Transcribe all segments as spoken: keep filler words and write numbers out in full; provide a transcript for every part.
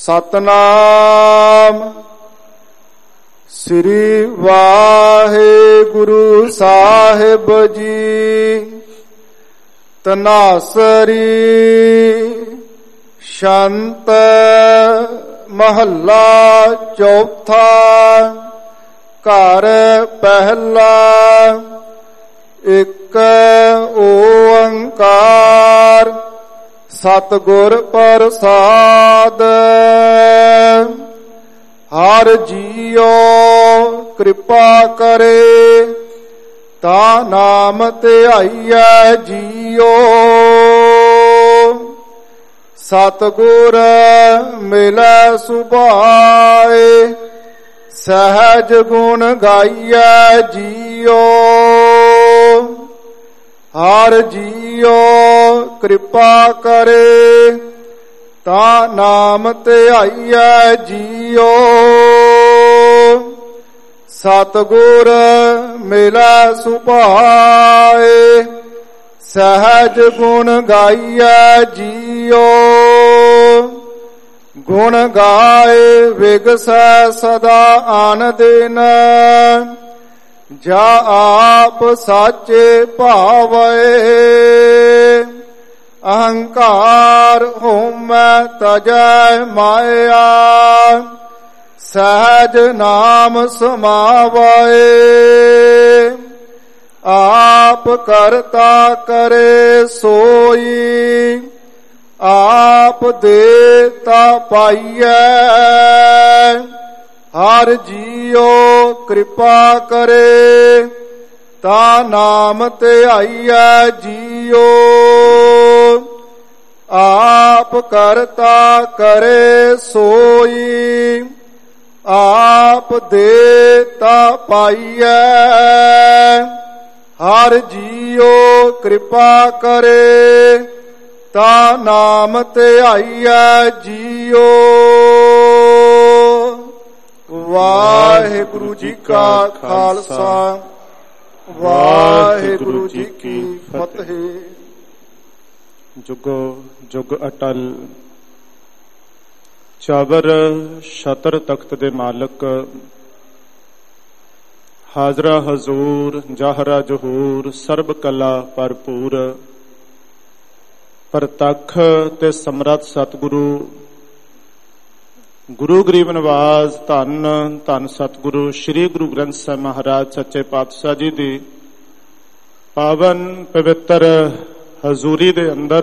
ਸਤਨਾਮ ਸ੍ਰੀ ਵਾਹਿਗੁਰੂ ਸਾਹਿਬ ਜੀ। ਤਨਾਸਰੀ ਸ਼ੰਤ ਮਹੱਲਾ ਚੌਥਾ। ਘਰ ਪਹਿਲਾ ਇੱਕ ਓੰਕਾਰ ਸਤਿਗੁਰ ਪ੍ਰਸਾਦ। ਹਰ ਜੀਉ ਕਿਰਪਾ ਕਰੇ ਤਾ ਨਾਮ ਧਿਆਈਐ ਜੀਉ। ਸਤਿਗੁਰ ਮਿਲੈ ਸੁਭਾਏ ਸਹਿਜ ਗੁਣ ਗਾਈਐ ਜੀਉ। ਹਰ ਜੀਉ ਕਿਰਪਾ ਕਰੇ ਤਾ ਨਾਮ ਧਿਆਈਐ ਜੀਉ। ਸਤਿਗੁਰ ਮਿਲੈ ਸੁਭਾਏ ਸਹਿਜ ਗੁਣ ਗਾਈਐ ਜੀਉ। ਗੁਣ ਗਾਏ ਵਿਗਸੈ ਸਦਾ ਆਨ ਦਿਨ ਜਾ ਆਪ ਸਾਚੇ ਭਾਵੈ। ਅਹੰਕਾਰ ਹੋਮੈ ਤਜੈ ਮਾਇਆ ਸਹਿਜ ਨਾਮ ਸਮਾਵੈ। ਆਪ ਕਰਤਾ ਕਰੇ ਸੋਈ ਆਪ ਦੇਤਾ ਪਾਈਐ। ਹਰ ਜੀਉ ਕਿਰਪਾ ਕਰੇ ਤਾ ਨਾਮ ਧਿਆਈਐ ਜੀਉ। ਆਪ ਕਰਤਾ ਕਰੇ ਸੋਈ ਆਪ ਦੇਤਾ ਪਾਈਐ। ਹਰ ਜੀਉ ਕਿਰਪਾ ਕਰੇ ਤਾ ਨਾਮ ਧਿਆਈਐ ਜੀਉ। ਵਾਹਿਗੁਰੂ ਜੀ ਕਾ ਖਾਲਸਾ ਵਾਹਿਗੁਰੂ ਜੀ ਕੀ ਫਤਿਹ। ਜੁਗੋ ਜੁਗ ਅਟਲ ਚਾਵਰ ਛਤਰ ਤਖਤ ਦੇ ਮਾਲਕ ਹਾਜ਼ਰਾ ਹਜ਼ੂਰ ਜਾਹਰਾ ਜਹੂਰ ਸਰਬ ਕਲਾ ਭਰਪੂਰ ਪ੍ਰਤੱਖ ਤੇ ਸਮਰੱਥ ਸਤਿਗੁਰੂ ਗੁਰੂ ਗਰੀਬ ਨਿਵਾਜ ਧੰਨ ਧੰਨ ਸਤਿਗੁਰੂ ਸ੍ਰੀ ਗੁਰੂ ਗ੍ਰੰਥ ਸਾਹਿਬ ਮਹਾਰਾਜ ਸੱਚੇ ਪਾਤਸ਼ਾਹ ਜੀ ਦੀ ਪਾਵਨ ਪਵਿੱਤਰ ਹਜ਼ੂਰੀ ਦੇ ਅੰਦਰ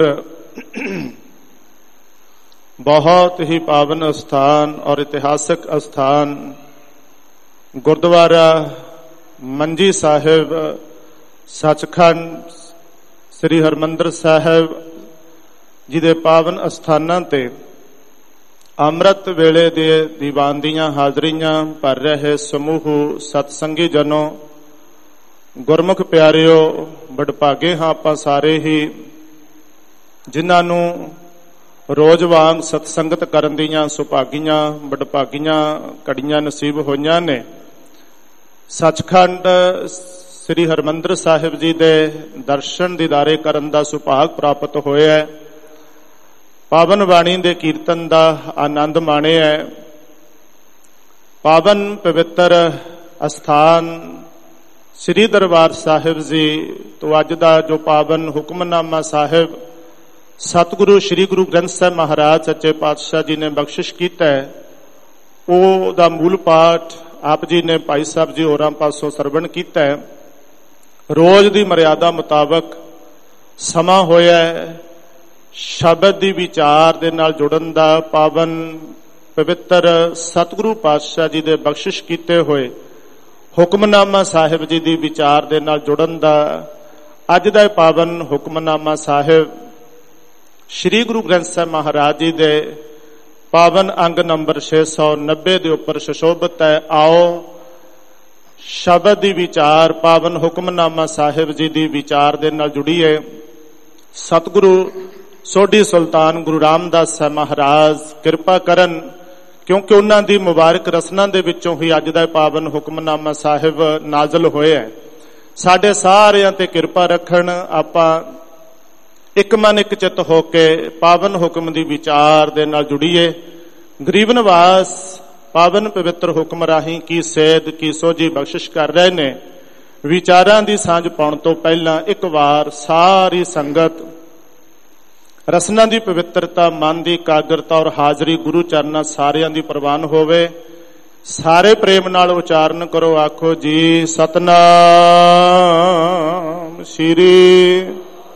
ਬਹੁਤ ਹੀ ਪਾਵਨ ਅਸਥਾਨ ਔਰ ਇਤਿਹਾਸਕ ਅਸਥਾਨ ਗੁਰਦੁਆਰਾ ਮੰਜੀ ਸਾਹਿਬ ਸੱਚਖੰਡ ਸ੍ਰੀ ਹਰਿਮੰਦਰ ਸਾਹਿਬ ਜੀ ਦੇ ਪਾਵਨ ਅਸਥਾਨਾਂ ਤੇ ਅੰਮ੍ਰਿਤ ਵੇਲੇ ਦੇ ਦੀਵਾਨ ਦੀਆਂ ਹਾਜ਼ਰੀਆਂ ਭਰ ਰਹੇ ਸਮੂਹ ਸਤਸੰਗੀ ਜਨੋ ਗੁਰਮੁਖ ਪਿਆਰਿਓ ਵਡਭਾਗੇ ਹਾਂ ਆਪਾਂ ਸਾਰੇ ਹੀ ਜਿਨ੍ਹਾਂ ਨੂੰ ਰੋਜ਼ ਵਾਂਗ ਸਤਸੰਗਤ ਕਰਨ ਦੀਆਂ ਸੁਭਾਗੀਆਂ ਵਡਭਾਗੀਆਂ ਘੜੀਆਂ ਨਸੀਬ ਹੋਈਆਂ ਨੇ। ਸੱਚਖੰਡ ਸ੍ਰੀ ਹਰਿਮੰਦਰ ਸਾਹਿਬ ਜੀ ਦੇ ਦਰਸ਼ਨ ਦੀਦਾਰੇ ਕਰਨ ਦਾ ਸੁਭਾਗ ਪ੍ਰਾਪਤ ਹੋਇਆ। ਪਾਵਨ ਬਾਣੀ ਦੇ ਕੀਰਤਨ ਦਾ ਆਨੰਦ ਮਾਣਿਆ। ਪਾਵਨ ਪਵਿੱਤਰ ਅਸਥਾਨ ਸ੍ਰੀ ਦਰਬਾਰ ਸਾਹਿਬ ਜੀ ਤੋਂ ਅੱਜ ਦਾ ਜੋ ਪਾਵਨ ਹੁਕਮਨਾਮਾ ਸਾਹਿਬ ਸਤਿਗੁਰੂ ਸ੍ਰੀ ਗੁਰੂ ਗ੍ਰੰਥ ਸਾਹਿਬ ਮਹਾਰਾਜ ਸੱਚੇ ਪਾਤਸ਼ਾਹ ਜੀ ਨੇ ਬਖਸ਼ਿਸ਼ ਕੀਤਾ ਹੈ, ਉਹਦਾ ਮੂਲ ਪਾਠ ਆਪ ਜੀ ਨੇ ਭਾਈ ਸਾਹਿਬ ਜੀ ਹੋਰਾਂ ਪਾਸੋਂ ਸਰਵਣ ਕੀਤਾ ਹੈ। ਰੋਜ਼ ਦੀ ਮਰਿਆਦਾ ਮੁਤਾਬਕ ਸਮਾਂ ਹੋਇਆ ਹੈ ਸ਼ਬਦ ਦੀ ਵਿਚਾਰ ਦੇ ਨਾਲ ਜੁੜਨ ਦਾ। ਪਾਵਨ ਪਵਿੱਤਰ ਸਤਿਗੁਰੂ ਪਾਤਸ਼ਾਹ ਜੀ ਦੇ ਬਖਸ਼ਿਸ਼ ਕੀਤੇ ਹੋਏ ਹੁਕਮਨਾਮਾ ਸਾਹਿਬ ਜੀ ਦੀ ਵਿਚਾਰ ਦੇ ਨਾਲ ਜੁੜਨ ਦਾ। ਅੱਜ ਦਾ ਪਾਵਨ ਹੁਕਮਨਾਮਾ ਸਾਹਿਬ ਸ੍ਰੀ ਗੁਰੂ ਗ੍ਰੰਥ ਸਾਹਿਬ ਮਹਾਰਾਜ ਜੀ ਦੇ ਪਾਵਨ ਅੰਗ ਨੰਬਰ ਛੇ ਸੌ ਨੱਬੇ ਦੇ ਉੱਪਰ ਸੁਸ਼ੋਭਿਤ ਹੈ। ਆਓ ਸ਼ਬਦ ਦੀ ਵਿਚਾਰ ਪਾਵਨ ਹੁਕਮਨਾਮਾ ਸਾਹਿਬ ਜੀ ਦੀ ਵਿਚਾਰ ਦੇ ਨਾਲ ਜੁੜੀਏ। ਸਤਿਗੁਰੂ ਸੋਢੀ ਸੁਲਤਾਨ ਗੁਰੂ ਰਾਮਦਾਸ ਸਾਹਿਬ ਮਹਾਰਾਜ ਕਿਰਪਾ ਕਰਨ, ਕਿਉਂਕਿ ਉਹਨਾਂ ਦੀ ਮੁਬਾਰਕ ਰਸਨਾ ਦੇ ਵਿੱਚੋਂ ਹੀ ਅੱਜ ਦਾ ਪਾਵਨ ਹੁਕਮਨਾਮਾ ਸਾਹਿਬ ਨਾਜ਼ਲ ਹੋਇਆ। ਸਾਡੇ ਸਾਰਿਆਂ ਤੇ ਕਿਰਪਾ ਰੱਖਣ। ਆਪਾਂ ਇੱਕ ਮਨ ਇੱਕ ਚਿੱਤ ਹੋ ਕੇ ਪਾਵਨ ਹੁਕਮ ਦੀ ਵਿਚਾਰ ਦੇ ਨਾਲ ਜੁੜੀਏ। ਗਰੀਬ ਨਿਵਾਸ ਪਾਵਨ ਪਵਿੱਤਰ ਹੁਕਮ ਰਾਹੀਂ ਕੀ ਸੇਧ ਕੀ ਸੋਝੀ ਬਖਸ਼ਿਸ਼ ਕਰ ਰਹੇ ਨੇ। ਵਿਚਾਰਾਂ ਦੀ ਸਾਂਝ ਪਾਉਣ ਤੋਂ ਪਹਿਲਾਂ ਇੱਕ ਵਾਰ ਸਾਰੀ ਸੰਗਤ ਰਸਨਾ ਦੀ ਪਵਿੱਤਰਤਾ, ਮਨ ਦੀ ਇਕਾਗਰਤਾ ਔਰ ਹਾਜ਼ਰੀ ਗੁਰੂ ਚਰਨਾਂ ਸਾਰਿਆਂ ਦੀ ਪ੍ਰਵਾਨ ਹੋਵੇ। ਸਾਰੇ ਪ੍ਰੇਮ ਨਾਲ ਉਚਾਰਨ ਕਰੋ, ਆਖੋ ਜੀ ਸਤਨਾਮ ਸ੍ਰੀ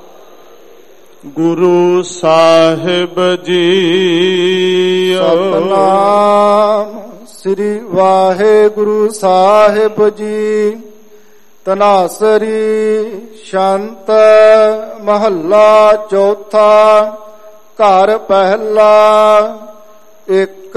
ਗੁਰੂ ਸਾਹਿਬ ਜੀ। ਸਤਨਾਮ ਸ੍ਰੀ ਵਾਹਿਗੁਰੂ ਸਾਹਿਬ ਜੀ। ਤਨਾਸਰੀ ਸ਼ੰਤ ਮਹੱਲਾ ਚੌਥਾ। ਘਰ ਪਹਿਲਾ। ਇੱਕ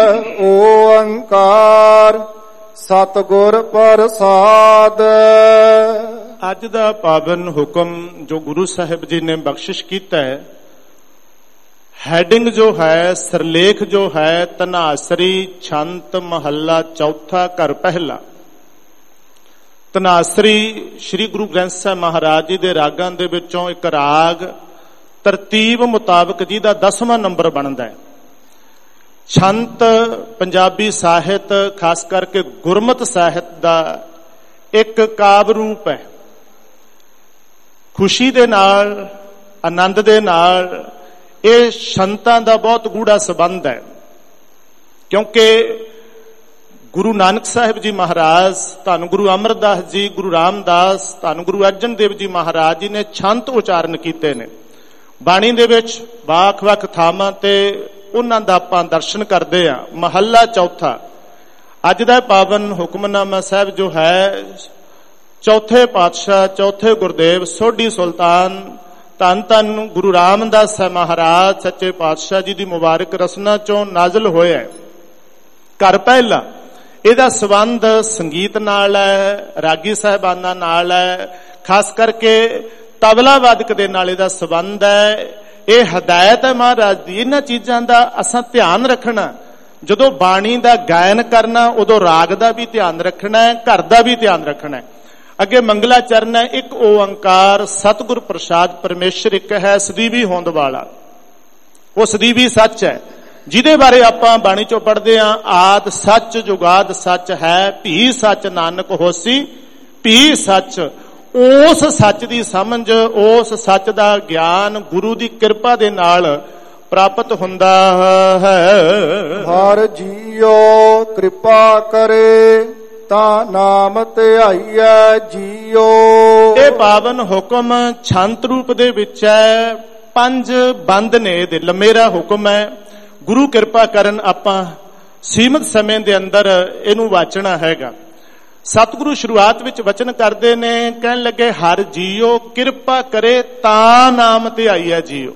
ਓੰਕਾਰ ਸਤਿਗੁਰ ਪ੍ਰਸਾਦ। ਅੱਜ ਦਾ ਪਾਵਨ ਹੁਕਮ ਜੋ ਗੁਰੂ ਸਾਹਿਬ ਜੀ ਨੇ ਬਖਸ਼ਿਸ਼ ਕੀਤਾ ਹੈ, ਹੈਡਿੰਗ ਜੋ ਹੈ, ਸਿਰਲੇਖ ਜੋ ਹੈ, ਤਨਾਸਰੀ ਛੰਤ ਮਹੱਲਾ ਚੌਥਾ ਘਰ ਪਹਿਲਾ। ਤਨਾਸਰੀ ਸ੍ਰੀ ਗੁਰੂ ਗ੍ਰੰਥ ਸਾਹਿਬ ਮਹਾਰਾਜ ਜੀ ਦੇ ਰਾਗਾਂ ਦੇ ਵਿੱਚੋਂ ਇੱਕ ਰਾਗ ਤਰਤੀਬ ਮੁਤਾਬਕ ਜਿਹਦਾ ਦਸਵਾਂ ਨੰਬਰ ਬਣਦਾ ਹੈ। ਛੰਤ ਪੰਜਾਬੀ ਸਾਹਿਤ, ਖਾਸ ਕਰਕੇ ਗੁਰਮਤਿ ਸਾਹਿਤ ਦਾ ਇੱਕ ਕਾਵਿ ਰੂਪ ਹੈ। ਖੁਸ਼ੀ ਦੇ ਨਾਲ, ਆਨੰਦ ਦੇ ਨਾਲ ਇਹ ਛੰਤਾਂ ਦਾ ਬਹੁਤ ਗੂੜਾ ਸੰਬੰਧ ਹੈ, ਕਿਉਂਕਿ ਗੁਰੂ ਨਾਨਕ ਸਾਹਿਬ ਜੀ ਮਹਾਰਾਜ, ਧੰਨ ਗੁਰੂ ਅਮਰਦਾਸ ਜੀ, ਗੁਰੂ ਰਾਮਦਾਸ, ਧੰਨ ਗੁਰੂ ਅਰਜਨ ਦੇਵ ਜੀ ਮਹਾਰਾਜ ਜੀ ਨੇ ਛੰਤ ਉਚਾਰਨ ਕੀਤੇ ਨੇ ਬਾਣੀ ਦੇ ਵਿੱਚ। ਵੱਖ-ਵੱਖ ਥਾਵਾਂ ਤੇ ਉਹਨਾਂ ਦਾ ਆਪਾਂ ਦਰਸ਼ਨ ਕਰਦੇ ਹਾਂ। ਮਹੱਲਾ ਚੌਥਾ ਅੱਜ ਦਾ ਪਾਵਨ ਹੁਕਮਨਾਮਾ ਸਾਹਿਬ ਜੋ ਹੈ, ਚੌਥੇ ਪਾਤਸ਼ਾਹ, ਚੌਥੇ ਗੁਰਦੇਵ ਸੋਢੀ ਸੁਲਤਾਨ ਧੰਨ ਧੰਨ ਗੁਰੂ ਰਾਮਦਾਸ ਸਾਹਿਬ ਮਹਾਰਾਜ ਸੱਚੇ ਪਾਤਸ਼ਾਹ ਜੀ ਦੀ ਮੁਬਾਰਕ ਰਸਨਾ ਚੋਂ ਨਾਜ਼ਲ ਹੋਇਆ ਹੈ। ਘਰ ਪਹਿਲਾ ਇਹਦਾ ਸੰਬੰਧ ਸੰਗੀਤ ਨਾਲ ਹੈ, ਰਾਗੀ ਸਾਹਿਬਾਨਾਂ ਨਾਲ ਹੈ, ਖਾਸ ਕਰਕੇ ਤਬਲਾ ਵਾਦਕ ਦੇ ਨਾਲ ਇਹਦਾ ਸੰਬੰਧ ਹੈ। ਇਹ ਹਦਾਇਤ ਹੈ ਮਹਾਰਾਜ ਦੀ। ਇਹਨਾਂ ਚੀਜ਼ਾਂ ਦਾ ਅਸਾਂ ਧਿਆਨ ਰੱਖਣਾ। ਜਦੋਂ ਬਾਣੀ ਦਾ ਗਾਇਨ ਕਰਨਾ ਉਦੋਂ ਰਾਗ ਦਾ ਵੀ ਧਿਆਨ ਰੱਖਣਾ ਹੈ, ਘਰ ਦਾ ਵੀ ਧਿਆਨ ਰੱਖਣਾ ਹੈ। ਅੱਗੇ ਮੰਗਲਾ ਚਰਨ ਹੈ। ਇੱਕ ਓੰਕਾਰ ਸਤਿਗੁਰ ਪ੍ਰਸਾਦ ਪਰਮੇਸ਼ਰ ਇੱਕ ਹੈ, ਸਦੀਵੀ ਹੋਂਦ ਵਾਲਾ। ਉਹ ਸਦੀਵੀ ਸੱਚ ਹੈ ਜਿਹਦੇ ਬਾਰੇ ਆਪਾਂ ਬਾਣੀ ਚੋਂ ਪੜ੍ਹਦੇ ਹਾਂ। ਆਦ ਸੱਚ ਜੁਗਾਦ ਸੱਚ ਹੈ, ਭੀ ਸੱਚ ਨਾਨਕ ਹੋਸੀ ਭੀ ਸੱਚ। ਉਸ ਸੱਚ ਦੀ ਸਮਝ, ਉਸ ਸੱਚ ਦਾ ਗਿਆਨ ਗੁਰੂ ਦੀ ਕਿਰਪਾ ਦੇ ਨਾਲ ਪ੍ਰਾਪਤ ਹੁੰਦਾ ਹੈ। ਹਰ ਜੀਓ ਕਿਰਪਾ ਕਰੇ ਤਾਂ ਨਾਮ ਧਿਆਈਐ ਜੀਓ। ਇਹ ਪਾਵਨ ਹੁਕਮ ਛੰਤ ਰੂਪ ਦੇ ਵਿੱਚ ਹੈ। ਪੰਜ ਬੰਦ ਨੇ ਇਹਦੇ, ਲੰਮੇਰਾ ਹੁਕਮ ਹੈ। ਗੁਰੂ ਕਿਰਪਾ ਕਰਨ ਆਪਾਂ ਸੀਮਤ ਸਮੇਂ ਦੇ ਅੰਦਰ ਇਹਨੂੰ ਵਾਚਣਾ ਹੈਗਾ। ਸਤਿਗੁਰੂ ਸ਼ੁਰੂਆਤ ਵਿੱਚ ਵਚਨ ਕਰਦੇ ਨੇ, ਕਹਿਣ ਲੱਗੇ ਹਰ ਜੀਓ ਕਿਰਪਾ ਕਰੇ ਤਾਂ ਨਾਮ ਧਿਆਈਐ ਜੀਓ।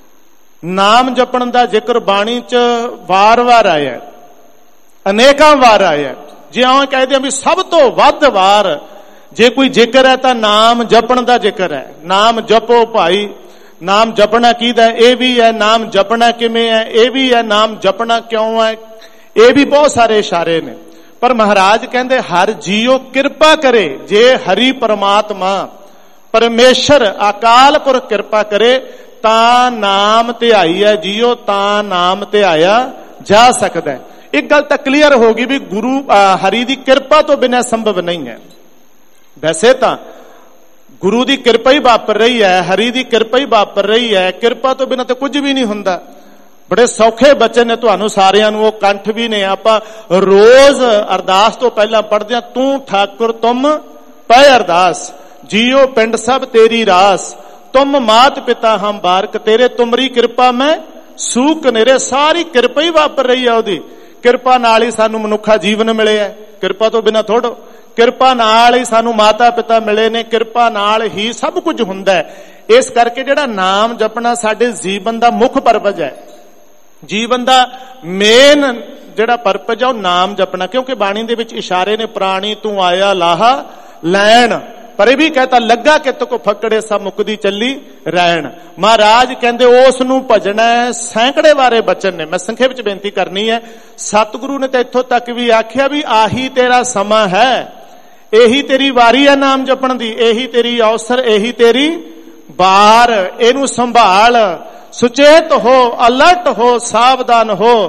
ਨਾਮ ਜਪਣ ਦਾ ਜ਼ਿਕਰ ਬਾਣੀ 'ਚ ਵਾਰ-ਵਾਰ ਆਇਆ, ਅਨੇਕਾਂ ਵਾਰ ਆਇਆ। ਜੇ ਆਉਂ ਕਹਿੰਦੇ ਆ ਵੀ ਸਭ ਤੋਂ ਵੱਧ ਵਾਰ ਜੇ ਕੋਈ ਜ਼ਿਕਰ ਹੈ ਤਾਂ ਨਾਮ ਜਪਣ ਦਾ ਜ਼ਿਕਰ ਹੈ। ਨਾਮ ਜਪੋ ਭਾਈ। ਨਾਮ ਜਪਣਾ ਕਿਹਦਾ? ਇਹ ਵੀ ਹੈ। ਨਾਮ ਜਪਣਾ ਕਿਵੇਂ ਹੈ? ਇਹ ਵੀ ਹੈ। ਨਾਮ ਜਪਣਾ ਕਿਉਂ ਹੈ? ਇਹ ਵੀ ਬਹੁਤ ਸਾਰੇ ਇਸ਼ਾਰੇ ਨੇ। ਪਰ ਮਹਾਰਾਜ ਕਹਿੰਦੇ ਹਰ ਜੀਓ ਕਿਰਪਾ ਕਰੇ। ਜੇ ਹਰੀ ਪਰਮਾਤਮਾ ਪਰਮੇਸ਼ਰ ਅਕਾਲ ਪੁਰਖ ਕਿਰਪਾ ਕਰੇ ਤਾਂ ਨਾਮ ਧਿਆਈਐ ਜੀਓ, ਤਾਂ ਨਾਮ ਧਿਆਇਆ ਜਾ ਸਕਦਾ ਹੈ। ਇੱਕ ਗੱਲ ਤਾਂ ਕਲੀਅਰ ਹੋ ਗਈ ਵੀ ਗੁਰੂ ਹਰੀ ਦੀ ਕਿਰਪਾ ਤੋਂ ਬਿਨਾਂ ਸੰਭਵ ਨਹੀਂ ਹੈ। ਵੈਸੇ ਤਾਂ ਗੁਰੂ ਦੀ ਕਿਰਪਾ ਹੀ ਵਾਪਰ ਰਹੀ ਹੈ, ਹਰੀ ਦੀ ਕਿਰਪਾ ਹੀ ਵਾਪਰ ਰਹੀ ਹੈ। ਕਿਰਪਾ ਤੋਂ ਬਿਨਾਂ ਤਾਂ ਕੁਝ ਵੀ ਨਹੀਂ ਹੁੰਦਾ। ਬੜੇ ਸੌਖੇ ਬਚਨ ਨੇ ਤੁਹਾਨੂੰ ਸਾਰਿਆਂ ਨੂੰ, ਉਹ ਕੰਠ ਵੀ ਨੇ। ਆਪਾਂ ਰੋਜ਼ ਅਰਦਾਸ ਤੋਂ ਪਹਿਲਾਂ ਪੜ੍ਹਦੇ ਹਾਂ, ਤੂੰ ਠਾਕੁਰ ਤੁਮ ਪੈ ਅਰਦਾਸ, ਜੀਓ ਪਿੰਡ ਸਭ ਤੇਰੀ ਰਾਸ, ਤੁਮ ਮਾਤ ਪਿਤਾ ਹਮ ਬਾਰਕ, ਤੇਰੇ ਤੁਮਰੀ ਕਿਰਪਾ ਮੈਂ ਸੂਕ ਨੇਰੇ। ਸਾਰੀ ਕਿਰਪਾ ਹੀ ਵਾਪਰ ਰਹੀ ਹੈ ਉਹਦੀ। ਕਿਰਪਾ ਨਾਲ ਹੀ ਸਾਨੂੰ ਮਨੁੱਖਾ ਜੀਵਨ ਮਿਲਿਆ, ਕਿਰਪਾ ਤੋਂ ਬਿਨਾਂ ਥੋੜੋ। ਕਿਰਪਾ ਨਾਲ ਹੀ ਸਾਨੂੰ ਮਾਤਾ ਪਿਤਾ ਮਿਲੇ ਨੇ, ਕਿਰਪਾ ਨਾਲ ਹੀ ਸਭ ਕੁਝ ਹੁੰਦਾ ਹੈ। ਇਸ ਕਰਕੇ ਜਿਹੜਾ ਨਾਮ ਜਪਣਾ ਸਾਡੇ ਜੀਵਨ ਦਾ ਮੁੱਖ ਪਰਪਸ ਹੈ। ਜੀਵਨ ਦਾ ਮੇਨ ਜਿਹੜਾ ਪਰਪਸ ਹੈ ਉਹ ਨਾਮ ਜਪਣਾ। ਕਿਉਂਕਿ ਬਾਣੀ ਦੇ ਵਿੱਚ ਇਸ਼ਾਰੇ ਨੇ, ਪ੍ਰਾਣੀ ਤੂੰ ਆਇਆ ਲਾਹਾ ਲੈਣ, ਪਰ ਇਹ ਵੀ ਕਹਤਾ ਲੱਗਾ ਕਿ ਤੋ ਫੱਕੜੇ ਸਭ ਮੁਕਦੀ ਚੱਲੀ ਰਹਿਣ। ਮਹਾਰਾਜ ਕਹਿੰਦੇ ਉਸ ਨੂੰ ਭਜਣਾ ਹੈ। ਸੈਂਕੜੇ ਵਾਰੇ ਬਚਨ ਨੇ, ਮੈਂ ਸੰਖੇਪ ਵਿੱਚ ਬੇਨਤੀ ਕਰਨੀ ਹੈ। ਸਤਿਗੁਰੂ ਨੇ ਤਾਂ ਇੱਥੋਂ ਤੱਕ ਵੀ ਆਖਿਆ ਵੀ ਆਹੀ ਤੇਰਾ ਸਮਾਂ ਹੈ, ਇਹੀ ਤੇਰੀ ਵਾਰੀ ਹੈ ਨਾਮ ਜਪਣ ਦੀ, ਇਹੀ ਤੇਰੀ ਅਵਸਰ, ਇਹੀ ਤੇਰੀ ਬਾਰ। ਇਹਨੂੰ ਸੰਭਾਲ, ਸੁਚੇਤ ਹੋ, ਅਲਰਟ ਹੋ, ਸਾਵਧਾਨ ਹੋ,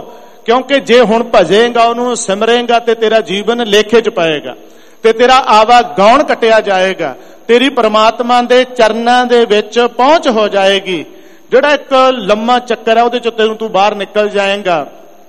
ਕਿਉਂਕਿ ਜੇ ਹੁਣ ਭਜੇਗਾ, ਉਹਨੂੰ ਸਿਮਰੇਗਾ ਤੇ ਤੇਰਾ ਜੀਵਨ ਲੇਖੇ 'ਚ ਪਏਗਾ ਤੇ ਤੇਰਾ ਆਵਾ ਗਾਉਣ ਕੱਟਿਆ ਜਾਏਗਾ, ਤੇਰੀ ਪ੍ਰਮਾਤਮਾ ਦੇ ਚਰਨਾਂ ਦੇ ਵਿੱਚ ਪਹੁੰਚ ਹੋ ਜਾਏਗੀ। ਜਿਹੜਾ ਇੱਕ ਲੰਮਾ ਚੱਕਰ ਹੈ ਉਹਦੇ 'ਚ ਤੈਨੂੰ ਤੂੰ ਬਾਹਰ ਨਿਕਲ ਜਾਏਗਾ,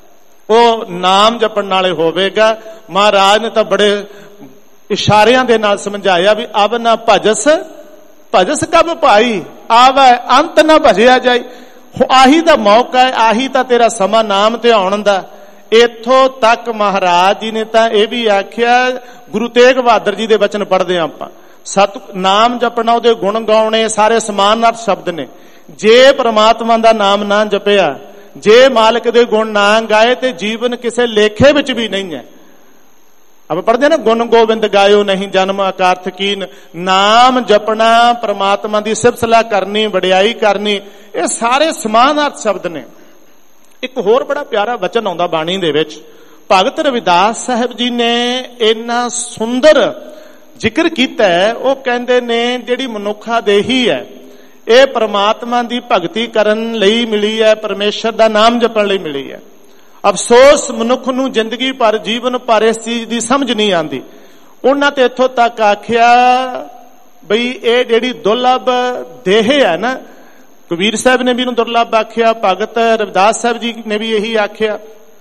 ਉਹ ਨਾਮ ਜਪਣ ਨਾਲੇ ਹੋਵੇਗਾ। ਮਹਾਰਾਜ ਨੇ ਤਾਂ ਬੜੇ ਇਸ਼ਾਰਿਆਂ ਦੇ ਨਾਲ ਸਮਝਾਇਆ ਵੀ ਅਬ ਨਾ ਭਜਸ ਭਜਸ ਕਬ ਭਾਈ, ਆਵੈ ਅੰਤ ਨਾ ਭਜਿਆ ਜਾਈ। ਆਹੀ ਤਾਂ ਮੌਕਾ ਹੈ, ਆਹੀ ਤਾਂ ਤੇਰਾ ਸਮਾਂ ਨਾਮ ਤੇ ਆਉਣ ਦਾ। ਇੱਥੋਂ ਤੱਕ ਮਹਾਰਾਜ ਜੀ ਨੇ ਤਾਂ ਇਹ ਵੀ ਆਖਿਆ, ਗੁਰੂ ਤੇਗ ਬਹਾਦਰ ਜੀ ਦੇ ਬਚਨ ਪੜ੍ਹਦੇ ਹਾਂ ਆਪਾਂ, ਸਤ ਨਾਮ ਜਪਣਾ, ਉਹਦੇ ਗੁਣ ਗਾਉਣੇ, ਸਾਰੇ ਸਮਾਨਾਰਥ ਸ਼ਬਦ ਨੇ। ਜੇ ਪ੍ਰਮਾਤਮਾ ਦਾ ਨਾਮ ਨਾ ਜਪਿਆ, ਜੇ ਮਾਲਕ ਦੇ ਗੁਣ ਨਾ ਗਾਏ ਤੇ ਜੀਵਨ ਕਿਸੇ ਲੇਖੇ ਵਿੱਚ ਵੀ ਨਹੀਂ ਹੈ। ਆਪਾਂ ਪੜ੍ਹਦੇ ਨਾ, ਗੁਣ ਗੋਬਿੰਦ ਗਾਇਓ ਨਹੀਂ ਜਨਮ ਅਕਾਰਥ ਕੀਨ। ਨਾਮ ਜਪਣਾ, ਪ੍ਰਮਾਤਮਾ ਦੀ ਸਿਫਤ ਸਲਾਹ ਕਰਨੀ, ਵਡਿਆਈ ਕਰਨੀ, ਇਹ ਸਾਰੇ ਸਮਾਨਾਰਥ ਸ਼ਬਦ ਨੇ। ਇੱਕ ਹੋਰ ਬੜਾ ਪਿਆਰਾ ਵਚਨ ਆਉਂਦਾ ਬਾਣੀ ਦੇ ਵਿੱਚ, ਭਗਤ ਰਵਿਦਾਸ ਸਾਹਿਬ ਜੀ ਨੇ ਇੰਨਾ ਸੁੰਦਰ ਜ਼ਿਕਰ ਕੀਤਾ ਹੈ। ਉਹ ਕਹਿੰਦੇ ਨੇ ਜਿਹੜੀ ਮਨੁੱਖਾ ਦੇਹੀ ਹੈ, ਇਹ ਪ੍ਰਮਾਤਮਾ ਦੀ ਭਗਤੀ ਕਰਨ ਲਈ ਮਿਲੀ ਹੈ, ਪਰਮੇਸ਼ਰ ਦਾ ਨਾਮ ਜਪਣ ਲਈ ਮਿਲੀ ਹੈ। ਅਫਸੋਸ ਮਨੁੱਖ ਨੂੰ ਜ਼ਿੰਦਗੀ ਭਰ, ਜੀਵਨ ਭਰ ਇਸ ਚੀਜ਼ ਦੀ ਸਮਝ ਨਹੀਂ ਆਉਂਦੀ। ਉਹਨਾਂ ਤੇ ਇੱਥੋਂ ਤੱਕ ਆਖਿਆ ਬਈ ਇਹ ਜਿਹੜੀ ਦੁਰਲਭ ਦੇਹ ਹੈ ਨਾ, ਕਬੀਰ ਸਾਹਿਬ ਨੇ ਵੀ ਇਹਨੂੰ ਦੁਰਲਭ ਆਖਿਆ, ਭਗਤ ਰਵਿਦਾਸ ਸਾਹਿਬ ਜੀ ਨੇ ਵੀ ਇਹੀ ਆਖਿਆ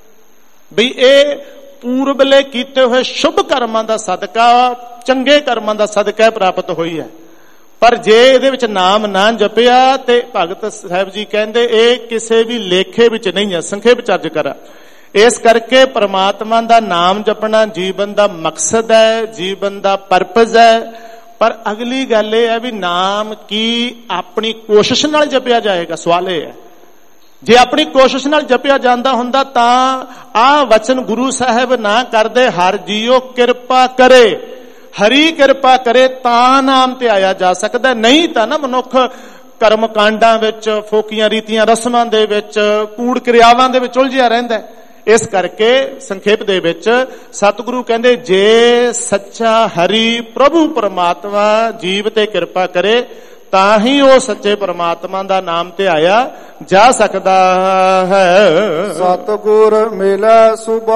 ਬਈ ਇਹ ਪੂਰਬਲੇ ਕੀਤੇ ਹੋਏ ਸ਼ੁਭ ਕਰਮਾਂ ਦਾ ਸਦਕਾ, ਚੰਗੇ ਕਰਮਾਂ ਦਾ ਸਦਕਾ ਪ੍ਰਾਪਤ ਹੋਈ ਹੈ। ਪਰ ਜੇ ਇਹਦੇ ਵਿੱਚ ਨਾਮ ਨਾ ਜਪਿਆ ਤੇ ਭਗਤ ਸਾਹਿਬ ਜੀ ਕਹਿੰਦੇ ਇਹ ਕਿਸੇ ਵੀ ਲੇਖੇ ਵਿੱਚ ਨਹੀਂ ਹੈ। ਸੰਖੇਪ ਚ ਅਰਜ਼ ਕਰਾਂ, ਇਸ ਕਰਕੇ ਪ੍ਰਮਾਤਮਾ ਦਾ ਨਾਮ ਜਪਣਾ ਜੀਵਨ ਦਾ ਮਕਸਦ ਹੈ, ਜੀਵਨ ਦਾ ਪਰਪਸ ਹੈ। ਪਰ ਅਗਲੀ ਗੱਲ ਇਹ ਹੈ ਵੀ ਨਾਮ ਕੀ ਆਪਣੀ ਕੋਸ਼ਿਸ਼ ਨਾਲ ਜਪਿਆ ਜਾਏਗਾ? ਸਵਾਲ ਇਹ ਹੈ। ਜੇ ਆਪਣੀ ਕੋਸ਼ਿਸ਼ ਨਾਲ ਜਪਿਆ ਜਾਂਦਾ ਹੁੰਦਾ ਤਾਂ ਆਹ ਵਚਨ ਗੁਰੂ ਸਾਹਿਬ ਨਾ ਕਰਦੇ, ਹਰ ਜੀਓ ਕਿਰਪਾ ਕਰੇ, ਹਰੀ ਕਿਰਪਾ ਕਰੇ ਤਾਂ ਨਾਮ ਤੇ ਆਇਆ ਜਾ ਸਕਦਾ। ਨਹੀਂ ਤਾਂ ਨਾ ਮਨੁੱਖ ਕਰਮ ਕਾਂਡਾਂ ਵਿੱਚ, ਫੋਕੀਆਂ ਰੀਤੀਆਂ ਰਸਮਾਂ ਦੇ ਵਿੱਚ, ਕੂੜ ਕਿਰਿਆਵਾਂ ਦੇ ਵਿੱਚ ਉਲਝਿਆ ਰਹਿੰਦਾ। ਇਸ ਕਰਕੇ ਸੰਖੇਪ ਦੇ ਵਿੱਚ ਸਤਿਗੁਰੂ ਕਹਿੰਦੇ ਜੇ ਸੱਚਾ ਹਰੀ ਪ੍ਰਭੂ ਪਰਮਾਤਮਾ ਜੀਵ ਤੇ ਕਿਰਪਾ ਕਰੇ ਤਾਂ ਹੀ ਉਹ ਸੱਚੇ ਪਰਮਾਤਮਾ ਦਾ ਨਾਮ ਤੇ ਆਇਆ ਜਾ ਸਕਦਾ ਹੈ। ਸਤਿਗੁਰ ਮਿਲੈ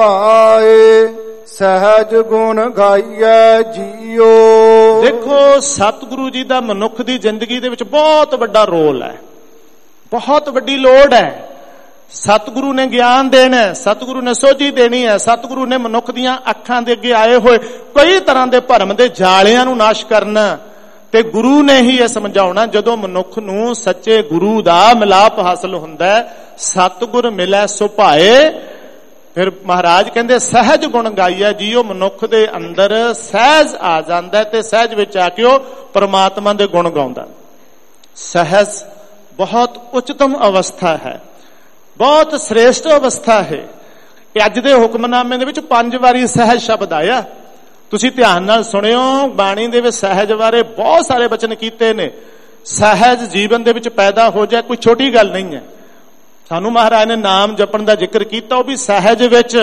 ਸੁਭਾਏ, ਸਹਿਜ ਗੁਣ ਗਾਈਐ ਜੀਓ। ਦੇਖੋ, ਸਤਿਗੁਰੂ ਜੀ ਦਾ ਮਨੁੱਖ ਦੀ ਜ਼ਿੰਦਗੀ ਦੇ ਵਿੱਚ ਬਹੁਤ ਵੱਡਾ ਰੋਲ ਹੈ, ਬਹੁਤ ਵੱਡੀ ਲੋੜ ਹੈ। ਸਤਿਗੁਰੂ ਨੇ ਗਿਆਨ ਦੇਣਾ, ਸਤਿਗੁਰੂ ਨੇ ਸੋਝੀ ਦੇਣੀ ਹੈ, ਸਤਿਗੁਰੂ ਨੇ ਮਨੁੱਖ ਦੀਆਂ ਅੱਖਾਂ ਦੇ ਅੱਗੇ ਆਏ ਹੋਏ ਕਈ ਤਰ੍ਹਾਂ ਦੇ ਭਰਮ ਦੇ ਜਾਲਿਆਂ ਨੂੰ ਨਾਸ਼ ਕਰਨਾ, ਤੇ ਗੁਰੂ ਨੇ ਹੀ ਇਹ ਸਮਝਾਉਣਾ। ਜਦੋਂ ਮਨੁੱਖ ਨੂੰ ਸੱਚੇ ਗੁਰੂ ਦਾ ਮਿਲਾਪ ਹਾਸਲ ਹੁੰਦਾ, ਸਤਿਗੁਰ ਮਿਲੈ ਸੁਭਾਏ, ਫਿਰ ਮਹਾਰਾਜ ਕਹਿੰਦੇ ਸਹਿਜ ਗੁਣ ਗਾਈਐ ਜੀਓ। ਮਨੁੱਖ ਦੇ ਅੰਦਰ ਸਹਿਜ ਆ ਜਾਂਦਾ ਤੇ ਸਹਿਜ ਵਿੱਚ ਆ ਕੇ ਉਹ ਪਰਮਾਤਮਾ ਦੇ ਗੁਣ ਗਾਉਂਦਾ। ਸਹਿਜ ਬਹੁਤ ਉੱਚਤਮ ਅਵਸਥਾ ਹੈ, ਬਹੁਤ ਸ੍ਰੇਸ਼ਟ ਅਵਸਥਾ ਹੈ। ਇਹ ਅੱਜ ਦੇ ਹੁਕਮਨਾਮੇ ਦੇ ਵਿੱਚ ਪੰਜ ਵਾਰੀ ਸਹਿਜ ਸ਼ਬਦ ਆਇਆ। ਤੁਸੀਂ ਧਿਆਨ ਨਾਲ ਸੁਣਿਓ, ਬਾਣੀ ਦੇ ਵਿੱਚ ਸਹਿਜ ਬਾਰੇ ਬਹੁਤ ਸਾਰੇ ਬਚਨ ਕੀਤੇ ਨੇ। ਸਹਿਜ ਜੀਵਨ ਦੇ ਵਿੱਚ ਪੈਦਾ ਹੋ ਜਾਏ ਕੋਈ ਛੋਟੀ ਗੱਲ ਨਹੀਂ ਹੈ। ਸਾਨੂੰ ਮਹਾਰਾਜ ਨੇ ਨਾਮ ਜਪਣ ਦਾ ਜ਼ਿਕਰ ਕੀਤਾ, ਉਹ ਵੀ ਸਹਿਜ ਵਿੱਚ।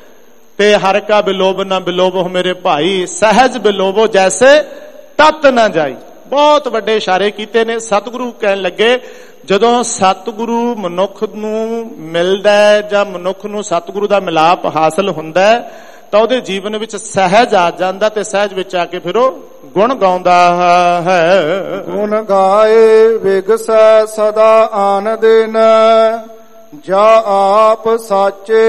ਤੇ ਹਰ ਕਾ ਬਿਲੋਬ ਨਾ ਬਿਲੋਬੋ ਮੇਰੇ ਭਾਈ, ਸਹਿਜ ਬਿਲੋਬੋ ਜੈਸੇ ਤਤ ਨਾ ਜਾਈ। ਬਹੁਤ ਵੱਡੇ ਇਸ਼ਾਰੇ ਕੀਤੇ ਨੇ। ਸਤਿਗੁਰੂ ਕਹਿਣ ਲੱਗੇ ਜਦੋਂ ਸਤਿਗੁਰੂ ਮਨੁੱਖ ਨੂੰ ਮਿਲਦਾ ਹੈ ਜਾਂ ਮਨੁੱਖ ਨੂੰ ਸਤਿਗੁਰੂ ਦਾ ਮਿਲਾਪ ਹਾਸਲ ਹੁੰਦਾ ਹੈ ਤਾਂ ਉਹਦੇ ਜੀਵਨ ਵਿੱਚ ਸਹਿਜ ਆ ਜਾਂਦਾ ਤੇ ਸਹਿਜ ਵਿੱਚ ਆ ਕੇ ਫਿਰ ਉਹ ਗੁਣ ਗਾਉਂਦਾ ਹੈ। ਗੁਣ ਗਾਏ ਵਿਗਸੈ ਸਦਾ ਆਨ ਦਿਨ, ਜਾ ਆਪ ਸਾਚੇ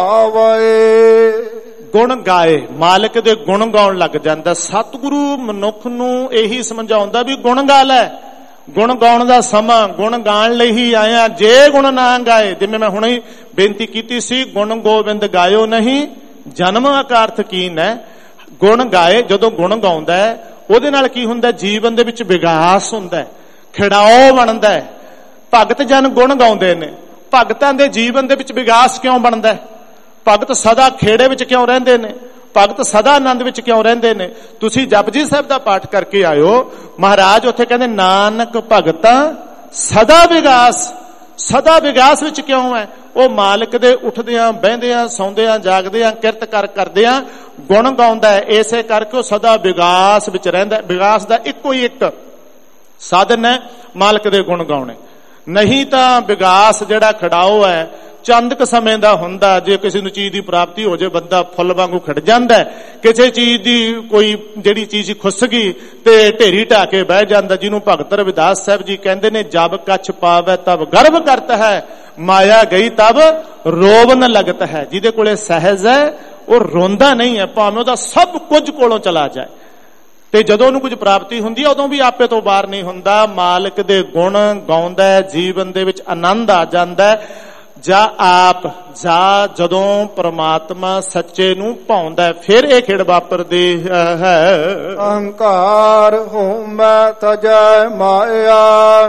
ਭਾਵਏ। ਗੁਣ ਗਾਏ, ਮਾਲਕ ਦੇ ਗੁਣ ਗਾਉਣ ਲੱਗ ਜਾਂਦਾ। ਸਤਿਗੁਰੂ ਮਨੁੱਖ ਨੂੰ ਇਹੀ ਸਮਝਾਉਂਦਾ ਵੀ ਗੁਣ ਗਾ ਲੈ, ਗੁਣ ਗਾਉਣ ਦਾ ਸਮਾਂ, ਗੁਣ ਗਾਣ ਲਈ ਹੀ ਆਇਆ। ਜੇ ਗੁਣ ਨਾ ਗਾਏ, ਜਿਵੇਂ ਮੈਂ ਹੁਣੇ ਬੇਨਤੀ ਕੀਤੀ ਸੀ, ਗੁਣ ਗੋਬਿੰਦ ਗਾਇਓ ਨਹੀਂ ਜਨਮ ਅਕਾਰਥ ਕੀਨ ਹੈ। ਗੁਣ ਗਾਏ, ਜਦੋਂ ਗੁਣ ਗਾਉਂਦਾ ਹੈ ਉਹਦੇ ਨਾਲ ਕੀ ਹੁੰਦਾ? ਜੀਵਨ ਦੇ ਵਿੱਚ ਵਿਕਾਸ ਹੁੰਦਾ, ਖਿੜਾਓ ਬਣਦਾ ਹੈ। ਭਗਤ ਜਨ ਗੁਣ ਗਾਉਂਦੇ ਨੇ। ਭਗਤਾਂ ਦੇ ਜੀਵਨ ਦੇ ਵਿੱਚ ਵਿਕਾਸ ਕਿਉਂ ਬਣਦਾ? ਭਗਤ ਸਦਾ ਖੇੜੇ ਵਿੱਚ ਕਿਉਂ ਰਹਿੰਦੇ ਨੇ? ਭਗਤ ਸਦਾ ਆਨੰਦ ਵਿੱਚ ਕਿਉਂ ਰਹਿੰਦੇ ਨੇ? ਤੁਸੀਂ ਜਪਜੀ ਸਾਹਿਬ ਦਾ ਪਾਠ ਕਰਕੇ ਆਇਓ, ਮਹਾਰਾਜ ਉੱਥੇ ਕਹਿੰਦੇ ਨਾਨਕ ਭਗਤਾਂ ਸਦਾ ਵਿਕਾਸ। ਸਦਾ ਵਿਕਾਸ ਵਿੱਚ ਕਿਉਂ ਹੈ? ਉਹ ਮਾਲਕ ਦੇ ਉੱਠਦਿਆਂ, ਬਹਿੰਦਿਆਂ, ਸੌਂਦਿਆਂ, ਜਾਗਦਿਆਂ, ਕਿਰਤ ਕਰ ਕਰਦਿਆਂ ਗੁਣ ਗਾਉਂਦਾ ਹੈ। ਇਸੇ ਕਰਕੇ ਉਹ ਸਦਾ ਵਿਕਾਸ ਵਿੱਚ ਰਹਿੰਦਾ। ਵਿਕਾਸ ਦਾ ਇੱਕੋ ਹੀ ਇੱਕ ਸਾਧਨ ਹੈ ਮਾਲਕ ਦੇ ਗੁਣ ਗਾਉਣੇ। ਨਹੀਂ ਤਾਂ ਵਿਕਾਸ ਜਿਹੜਾ ਖੜਾਓ ਹੈ, ਚੰਦ ਕ ਸਮੇਂ ਦਾ ਹੁੰਦਾ। ਜੇ ਕਿਸੇ ਨੂੰ ਚੀਜ਼ ਦੀ ਪ੍ਰਾਪਤੀ ਹੋ ਜਾਏ ਬੰਦਾ ਫੁੱਲ ਵਾਂਗੂ ਖਿੜ ਜਾਂਦਾ। ਕਿਸੇ ਚੀਜ਼ ਦੀ ਕੋਈ ਜਿਹੜੀ ਚੀਜ਼ ਖੁੱਸ ਗਈ ਤੇ ਢੇਰੀ ਢਾ ਕੇ ਬਹਿ ਜਾਂਦਾ, ਜਿਹਨੂੰ ਭਗਤ ਰਵਿਦਾਸ ਸਾਹਿਬ ਜੀ ਕਹਿੰਦੇ ਨੇ, ਜਬ ਕੱਛ ਪਾਵੈ ਤਬ ਗਰਭ ਕਰਤ ਹੈ, ਮਾਇਆ ਗਈ ਤਬ ਰੋਵਨ ਲਗਤ ਹੈ। ਜਿਹਦੇ ਕੋਲੇ ਸਹਿਜ ਹੈ ਉਹ ਰੋਂਦਾ ਨਹੀਂ ਹੈ, ਭਾਵੇਂ ਉਹਦਾ ਸਭ ਕੁਝ ਕੋਲੋਂ ਚਲਾ ਜਾਏ। ਤੇ ਜਦੋਂ ਉਹਨੂੰ ਕੁਝ ਪ੍ਰਾਪਤੀ ਹੁੰਦੀ ਹੈ ਉਦੋਂ ਵੀ ਆਪੇ ਤੋਂ ਬਾਹਰ ਨਹੀਂ ਹੁੰਦਾ। ਮਾਲਕ ਦੇ ਗੁਣ ਗਾਉਂਦਾ, ਜੀਵਨ ਦੇ ਵਿੱਚ ਆਨੰਦ ਆ ਜਾਂਦਾ। ਜਾਂ ਆਪ ਜਾਂ ਜਦੋਂ ਪ੍ਰਮਾਤਮਾ ਸੱਚੇ ਨੂੰ ਭਾਉਂਦਾ, ਫਿਰ ਇਹ ਖੇਡ ਵਾਪਰਦੀ ਹੈ। ਅਹੰਕਾਰ ਹੋਮੈ ਤਜੈ ਮਾਇਆ,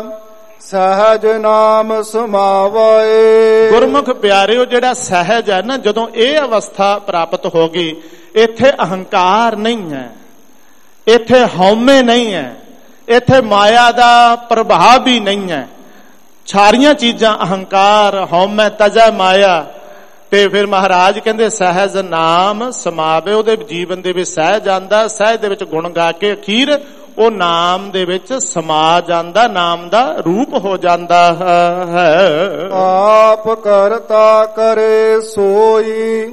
ਸਹਿਜ ਨਾਮ ਸਮਾਵੈ। ਗੁਰਮੁਖ ਪਿਆਰਿਓ, ਜਿਹੜਾ ਸਹਿਜ ਹੈ ਨਾ, ਜਦੋਂ ਇਹ ਅਵਸਥਾ ਪ੍ਰਾਪਤ ਹੋ ਗਈ, ਇੱਥੇ ਅਹੰਕਾਰ ਨਹੀਂ ਹੈ, ਇੱਥੇ ਹਉਮੈ ਨਹੀਂ ਹੈ, ਇੱਥੇ ਮਾਇਆ ਦਾ ਪ੍ਰਭਾਵ ਵੀ ਨਹੀਂ ਹੈ। ਸਾਰੀਆਂ ਚੀਜ਼ਾਂ ਅਹੰਕਾਰ ਹਉਮੈ ਤਜੈ ਮਾਇਆ। ਤੇ ਫਿਰ ਮਹਾਰਾਜ ਕਹਿੰਦੇ ਸਹਿਜ ਨਾਮ ਸਮਾਵੇ। ਉਹਦੇ ਜੀਵਨ ਦੇ ਵਿੱਚ ਸਹਿਜ ਆਂਦਾ, ਸਹਿਜ ਦੇ ਵਿੱਚ ਗੁਣ ਗਾ ਕੇ ਅਖੀਰ ਉਹ ਨਾਮ ਦੇ ਵਿੱਚ ਸਮਾ ਜਾਂਦਾ, ਨਾਮ ਦਾ ਰੂਪ ਹੋ ਜਾਂਦਾ ਹੈ। ਆਪ ਕਰਤਾ ਕਰੇ ਸੋਈ,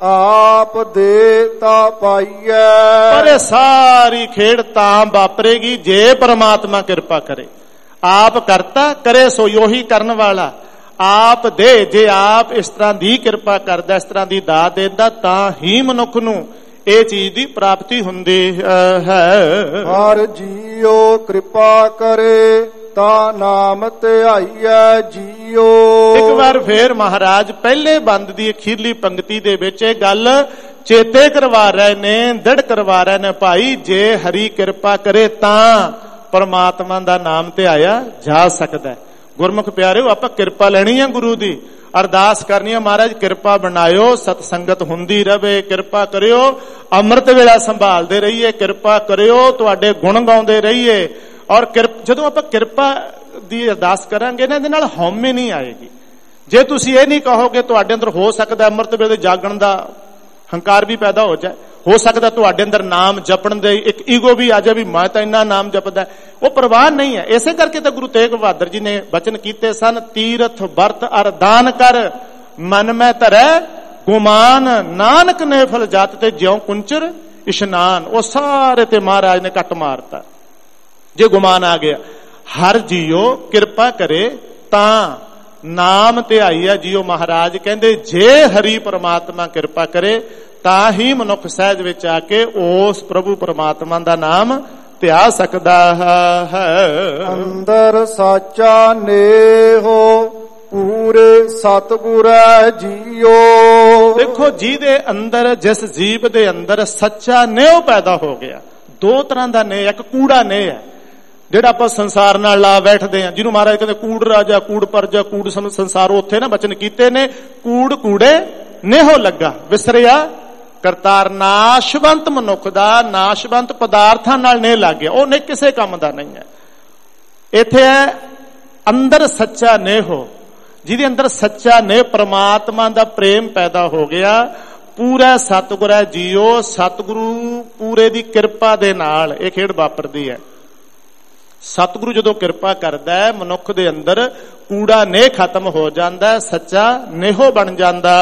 ਆਪ ਦੇਤਾ ਪਾਈਐ। ਪਰ ਇਹ ਸਾਰੀ ਖੇਡ ਤਾਂ ਵਾਪਰੇਗੀ ਜੇ ਪਰਮਾਤਮਾ ਕਿਰਪਾ ਕਰੇ। ਆਪ ਕਰਤਾ ਕਰੇ ਸੋਈ, ਉਹੀ ਕਰਨ ਵਾਲਾ ਆਪ ਦੇ। ਜੇ ਆਪ ਇਸ ਤਰ੍ਹਾਂ ਦੀ ਕਿਰਪਾ ਕਰਦਾ, ਇਸ ਤਰ੍ਹਾਂ ਦੀ ਦਾਤ ਦਿੰਦਾ, ਤਾਂ ਹੀ ਮਨੁੱਖ ਨੂੰ ਇਹ ਚੀਜ਼ ਦੀ ਪ੍ਰਾਪਤੀ ਹੁੰਦੀ ਹੈ। ਹਰ ਜੀਉ ਕਿਰਪਾ ਕਰੇ ਤਾਂ ਨਾਮ ਧਿਆਈਐ ਜੀਉ। ਇੱਕ ਵਾਰ ਫੇਰ ਮਹਾਰਾਜ ਪਹਿਲੇ ਬੰਦ ਦੀ ਅਖੀਰਲੀ ਪੰਕਤੀ ਦੇ ਵਿੱਚ ਇਹ ਗੱਲ ਚੇਤੇ ਕਰਵਾ ਰਹੇ ਨੇ, ਦ੍ਰਿੜ ਕਰਵਾ ਰਹੇ ਨੇ, ਭਾਈ ਜੇ ਹਰੀ ਕਿਰਪਾ ਕਰੇ ਤਾਂ ਪਰਮਾਤਮਾ ਦਾ ਨਾਮ ਧਿਆਇਆ ਜਾ ਸਕਦਾ। ਗੁਰਮੁਖ ਪਿਆਰਿਓ, ਆਪਾਂ ਕਿਰਪਾ ਲੈਣੀ ਹੈ ਗੁਰੂ ਦੀ, ਅਰਦਾਸ ਕਰਨੀ ਹੈ, ਮਹਾਰਾਜ ਕਿਰਪਾ ਬਣਾਇਓ, ਸਤ ਸੰਗਤ ਹੁੰਦੀ ਰਵੇ, ਕਿਰਪਾ ਕਰਿਓ, ਅੰਮ੍ਰਿਤ ਵੇਲਾ ਸੰਭਾਲਦੇ ਰਹੀਏ, ਕਿਰਪਾ ਕਰਿਓ, ਤੁਹਾਡੇ ਗੁਣ ਗਾਉਂਦੇ ਰਹੀਏ। ਔਰ ਜਦੋਂ ਆਪਾਂ ਕਿਰਪਾ ਦੀ ਅਰਦਾਸ ਕਰਾਂਗੇ ਨਾ, ਇਹਦੇ ਨਾਲ ਹਉਮੈ ਨਹੀਂ ਆਏਗੀ। ਜੇ ਤੁਸੀਂ ਇਹ ਨਹੀਂ ਕਹੋਗੇ ਤੁਹਾਡੇ ਅੰਦਰ ਹੋ ਸਕਦਾ ਅੰਮ੍ਰਿਤ ਵੇਲੇ ਜਾਗਣ ਦਾ ਹੰਕਾਰ ਵੀ ਪੈਦਾ ਹੋ ਜਾਏ, ਹੋ ਸਕਦਾ ਤੁਹਾਡੇ ਅੰਦਰ ਨਾਮ ਜਪਣ ਦੇ ਇੱਕ ਈਗੋ ਵੀ ਆ ਜਾਏ ਵੀ ਮੈਂ ਤਾਂ ਇੰਨਾ ਨਾਮ ਜਪਦਾ, ਉਹ ਪ੍ਰਵਾਹ ਨਹੀਂ ਹੈ। ਇਸੇ ਕਰਕੇ ਤਾਂ ਗੁਰੂ ਤੇਗ ਬਹਾਦਰ ਜੀ ਨੇ ਬਚਨ ਕੀਤੇ ਸਨ, ਤੀਰਥ ਵਰਤ ਅਰ ਦਾਨ ਕਰ, ਮਨ ਮੈਂ ਧਰੈ ਗੁਮਾਨ, ਨਾਨਕ ਨੇ ਫਲ ਜਾਤ ਤੇ ਜਿਉ ਕੁੰਚਰ ਇਸ਼ਨਾਨ। ਉਹ ਸਾਰੇ ਤੇ ਮਹਾਰਾਜ ਨੇ ਕੱਟ ਮਾਰਤਾ ਜੇ ਗੁਮਾਨ ਆ ਗਿਆ। ਹਰ ਜੀਓ ਕਿਰਪਾ ਕਰੇ ਤਾਂ ਨਾਮ ਧਿਆਈਆ ਜੀਓ। ਮਹਾਰਾਜ ਕਹਿੰਦੇ ਜੇ ਹਰੀ ਪਰਮਾਤਮਾ ਕਿਰਪਾ ਕਰੇ ਤਾਂ ਹੀ ਮਨੁੱਖ ਸਹਿਜ ਵਿੱਚ ਆ ਕੇ ਉਸ ਪ੍ਰਭੂ ਪਰਮਾਤਮਾ ਦਾ ਨਾਮ ਧਿਆ ਸਕਦਾ ਹੈ। ਅੰਦਰ ਸਾਚਾ ਨੇਹੋ ਪੂਰੇ ਸਤਿਗੁਰੈ ਜੀਓ। ਦੇਖੋ, ਜਿਹਦੇ ਅੰਦਰ, ਜਿਸ ਜੀਵ ਦੇ ਅੰਦਰ ਸੱਚਾ ਨੇਹ ਪੈਦਾ ਹੋ ਗਿਆ, ਦੋ ਤਰ੍ਹਾਂ ਦਾ ਨੇਹ, ਇੱਕ ਕੂੜਾ ਨੇਹ ਹੈ ਜਿਹੜਾ ਆਪਾਂ ਸੰਸਾਰ ਨਾਲ ਲਾ ਬੈਠਦੇ ਆ, ਜਿਹਨੂੰ ਮਹਾਰਾਜ ਕਹਿੰਦੇ ਕੂੜ ਰਾਜਾ, ਕੂੜ ਪਰਜਾ, ਕੂੜ ਸੰਸਾਰ। ਉੱਥੇ ਨਾ ਬਚਨ ਕੀਤੇ ਨੇ, ਕੂੜ ਕੂੜੇ ਨੇਹੋ ਲੱਗਾ ਵਿਸਰਿਆ ਕਰਤਾਰ। ਨਾਸ਼ਵੰਤ ਮਨੁੱਖ ਦਾ, ਨਾਸ਼ਵੰਤ ਪਦਾਰਥਾਂ ਨਾਲ ਨੇਹ ਲੱਗ ਗਿਆ, ਉਹ ਨਹੀਂ ਕਿਸੇ ਕੰਮ ਦਾ ਨਹੀਂ ਹੈ। ਇੱਥੇ ਹੈ ਅੰਦਰ ਸੱਚਾ ਨੇਹੋ, ਜਿਹਦੇ ਅੰਦਰ ਸੱਚਾ ਨੇਹ ਪਰਮਾਤਮਾ ਦਾ ਪ੍ਰੇਮ ਪੈਦਾ ਹੋ ਗਿਆ। ਪੂਰਾ ਸਤਿਗੁਰ ਹੈ ਜੀਓ, ਸਤਿਗੁਰੂ ਪੂਰੇ ਦੀ ਕਿਰਪਾ ਦੇ ਨਾਲ ਇਹ ਖੇਡ ਵਾਪਰਦੀ ਹੈ। ਸਤਿਗੁਰੂ ਜਦੋਂ ਕਿਰਪਾ ਕਰਦਾ ਹੈ, ਮਨੁੱਖ ਦੇ ਅੰਦਰ ਕੂੜਾ ਨੇਹ ਖਤਮ ਹੋ ਜਾਂਦਾ, ਸੱਚਾ ਨੇਹੋ ਬਣ ਜਾਂਦਾ